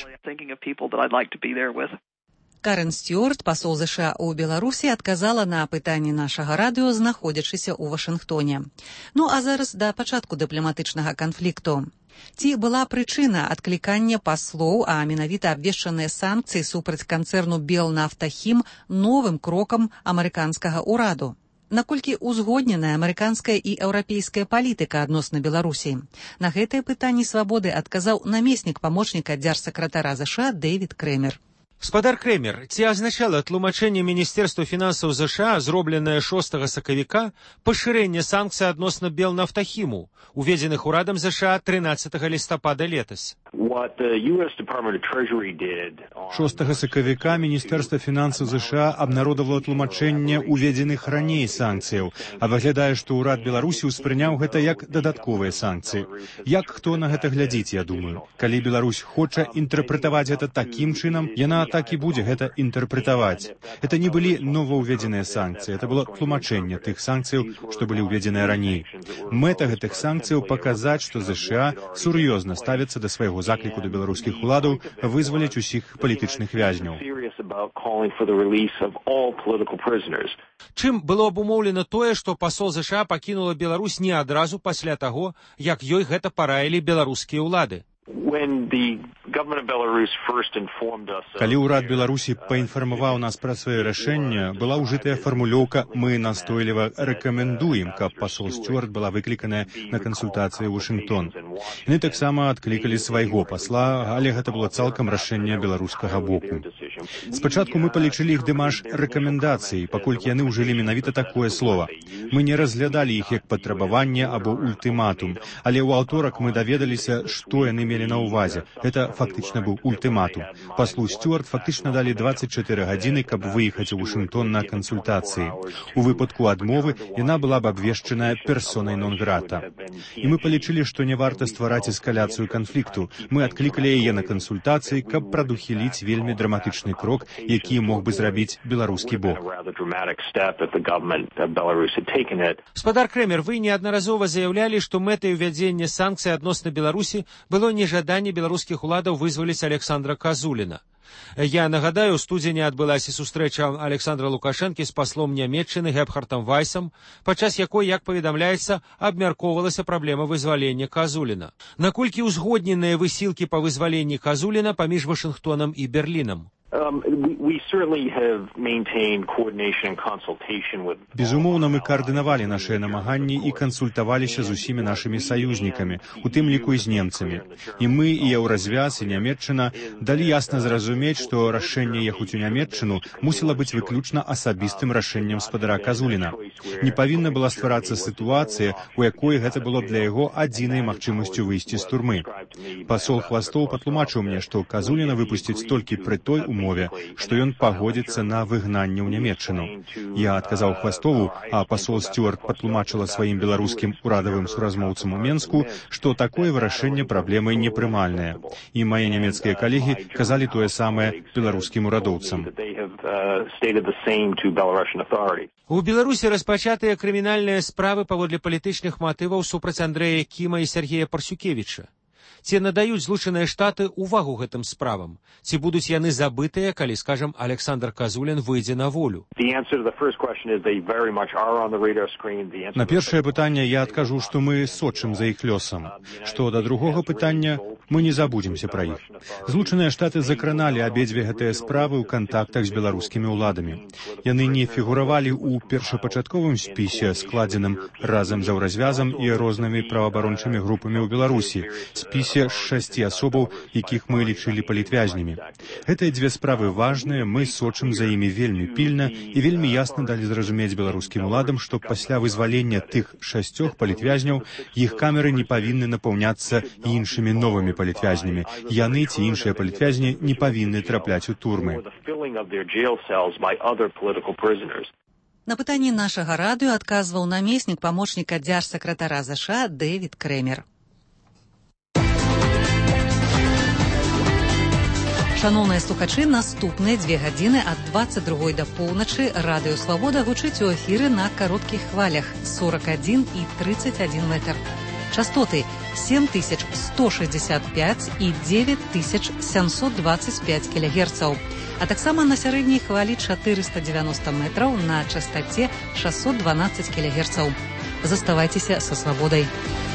Карен Стюарт, пасол ЗША ў Беларусі, адказала на пытанні нашага радыё, знаходзячыся ў Вашынгтоне. Ну а зараз да пачатку дыпламатычнага канфлікту. Ці была прычына адклікання паслоў, а менавіта абвешчаныя санкцыі супраць канцэрну Белнафтахім новым крокам амерыканскага ўраду? Наколькі узгодненая амерыканская і еўрапейская палітыка адносна Беларусі? На гэтае пытанне свабоды адказаў намеснік памочніка дзяржсакратара ЗША Дэвід Крэмер. Спадар Крэмер, ці азначала тлумачэнне Міністэрства фінансаў ЗША, зробленае шостага сакавіка, пашырэнне санкцый адносна Белнафтахіму, уведзеных урадам ЗША трынаццатага лістапада летась? шостага сакавіка Міністэрства фінансаў ЗША абнародавала тлумачэнне уведзеных раней санкцыяў, а выглядае, што ўрад Беларусі ўспрыняў гэта як дадатковыя санкцыі. Як хто на гэта глядзіць, я думаю. Калі Беларусь хоча інтэрпрэтаваць гэта такім чынам, яна так і будзе гэта інтэрпрэтаваць. Это не былі новаўведзеныя санкцыі, это было тлумачэнне тых санкцыяў, што былі ўведзеныя раней. Мэта гэтых санкцыяў паказаць, што ЗША сур'ёзна ставіцца да свайго закліку да беларускіх уладаў вызваліць усіх палітычных вязняў. Чым было абумоўлена тое, што пасол ЗША пакінула Беларусь не адразу пасля таго, як ёй гэта параілі беларускія ўлады? Калі ўрад Беларусі паінфармаваў нас пра свае рашэнне, была ўжытая фармулёўка «Мы настойліва рэкамендуем», каб пасол Стюарт была выкліканая на кансультацыі ў Вашынгтон. Яны таксама адклікалі свайго пасла, але гэта было цалкам рашэнне беларускага боку. Спачатку мы палічылі іх дэмаш рэкамендацыі, паколькі яны ўжылі менавіта такое слова. Мы не разглядалі іх як патрабаванне або ультыматум, але ў аўторак мы даведаліся, што яны мелі на ўвазе. Гэта фактычна быў ультыматум. Паслу Стюарт фактычна далі дваццаць чатыры гадзіны, каб выехаць у Вашынгтон на кансультацыі. У выпадку адмовы яна была б абвешчаная персонай нон-грата. І мы палічылі, што не варта ствараць эскаляцыю канфлікту. Мы адклікалі яе на кансультацыі, каб прадухіліць вельмі драматычны крок, які мог бы зрабіць беларускі бок. Спадар Крэмер, вы неаднаразова заяўлялі, што мэтай увядзення санкцый адносна Беларусі было нежаданне беларускіх уладаў вызваліць Александра Казуліна. Я нагадаю, у студзені адбылася сустрэча Александра Лукашэнкі з паслом Нямецчыны Гебхартам Вайсам, падчас якой, як паведамляецца, абмяркоўвалася праблема вызвалення Казуліна. Наколькі ўзгодненыя высілкі па вызваленні Казуліна паміж Вашынгтонам і Берлінам? Безумоўна, мы каардынавалі нашыя намаганні і кансультаваліся з усімі нашымі саюзнікамі, у тым ліку і з немцамі. І мы, і Еўразвяз, і Нямецчына далі ясна зразумець, што рашэнне ехаць у Нямецчыну мусіла быць выключна асабістым рашэннем спадара Казуліна. Не павінна была стварацца сітуацыя, у якой гэта было для яго адзінай магчымасцю выйсці з турмы. Пасол Хвастоў патлумачыў мне, што Казуліна выпусціць толькі пры той умове, што ён пагодзіцца на выгнанне ў Нямецчыну. Я адказаў Хвастову, а пасол Стюарт патлумачыла сваім беларускім урадавым суразмоўцам у Менску, што такое вырашэнне праблемы непрымальнае. І мае нямецкія калегі казалі тое самае беларускім урадоўцам. У Беларусі распачатыя крымінальныя справы паводле палітычных матываў супраць Андрэя Кіма і Сергея Парсюкевіча. Ці надаюць Злучаныя Штаты ўвагу гэтым справам? Ці будуць яны забытыя, калі, скажам, Александр Казулін выйдзе на волю? На першае пытанне я адкажу, што мы сочым за іх лёсам. Што да другога пытання, мы не забудземся пра іх. Злучаныя Штаты закраналі абедзве гэтыя справы ў кантактах з беларускімі ўладамі. Яны не фігуравалі ў першапачатковым спісе, складзеным разам з еўразвязам і рознымі праваабарончымі групамі ў Беларусі, спісе з шасці асобаў, якіх мы лічылі палітвязнямі. Гэтыя дзве справы важныя, мы сочым за імі вельмі пільна і вельмі ясна далі зразумець беларускім уладам, што пасля вызвалення тых шасцёх палітвязняў іх камеры не павінны напаўняцца іншымі новымі палітвязнямі. Яны ці іншыя палітвязні не павінны трапляць у турмы. На пытанні нашага радыё адказваў намеснік памочніка дзяржсакратара ЗША Дэвід Крэмер. Шаноўныя слухачы, наступныя дзве гадзіны ад дваццаць другой да поўначы радыё Свабода гучыць у эфіры на кароткіх хвалях сорок адзін і тридцать один метр. Частоты семь тысяч сто шестьдесят пять і девять тысяч семьсот двадцать пять кілогерцаў, а таксама на сярэдняй хвалі чатырыста дзевяносто метраў на частоце шестьсот двенадцать кілогерцаў. Заставайцеся са Свабодай.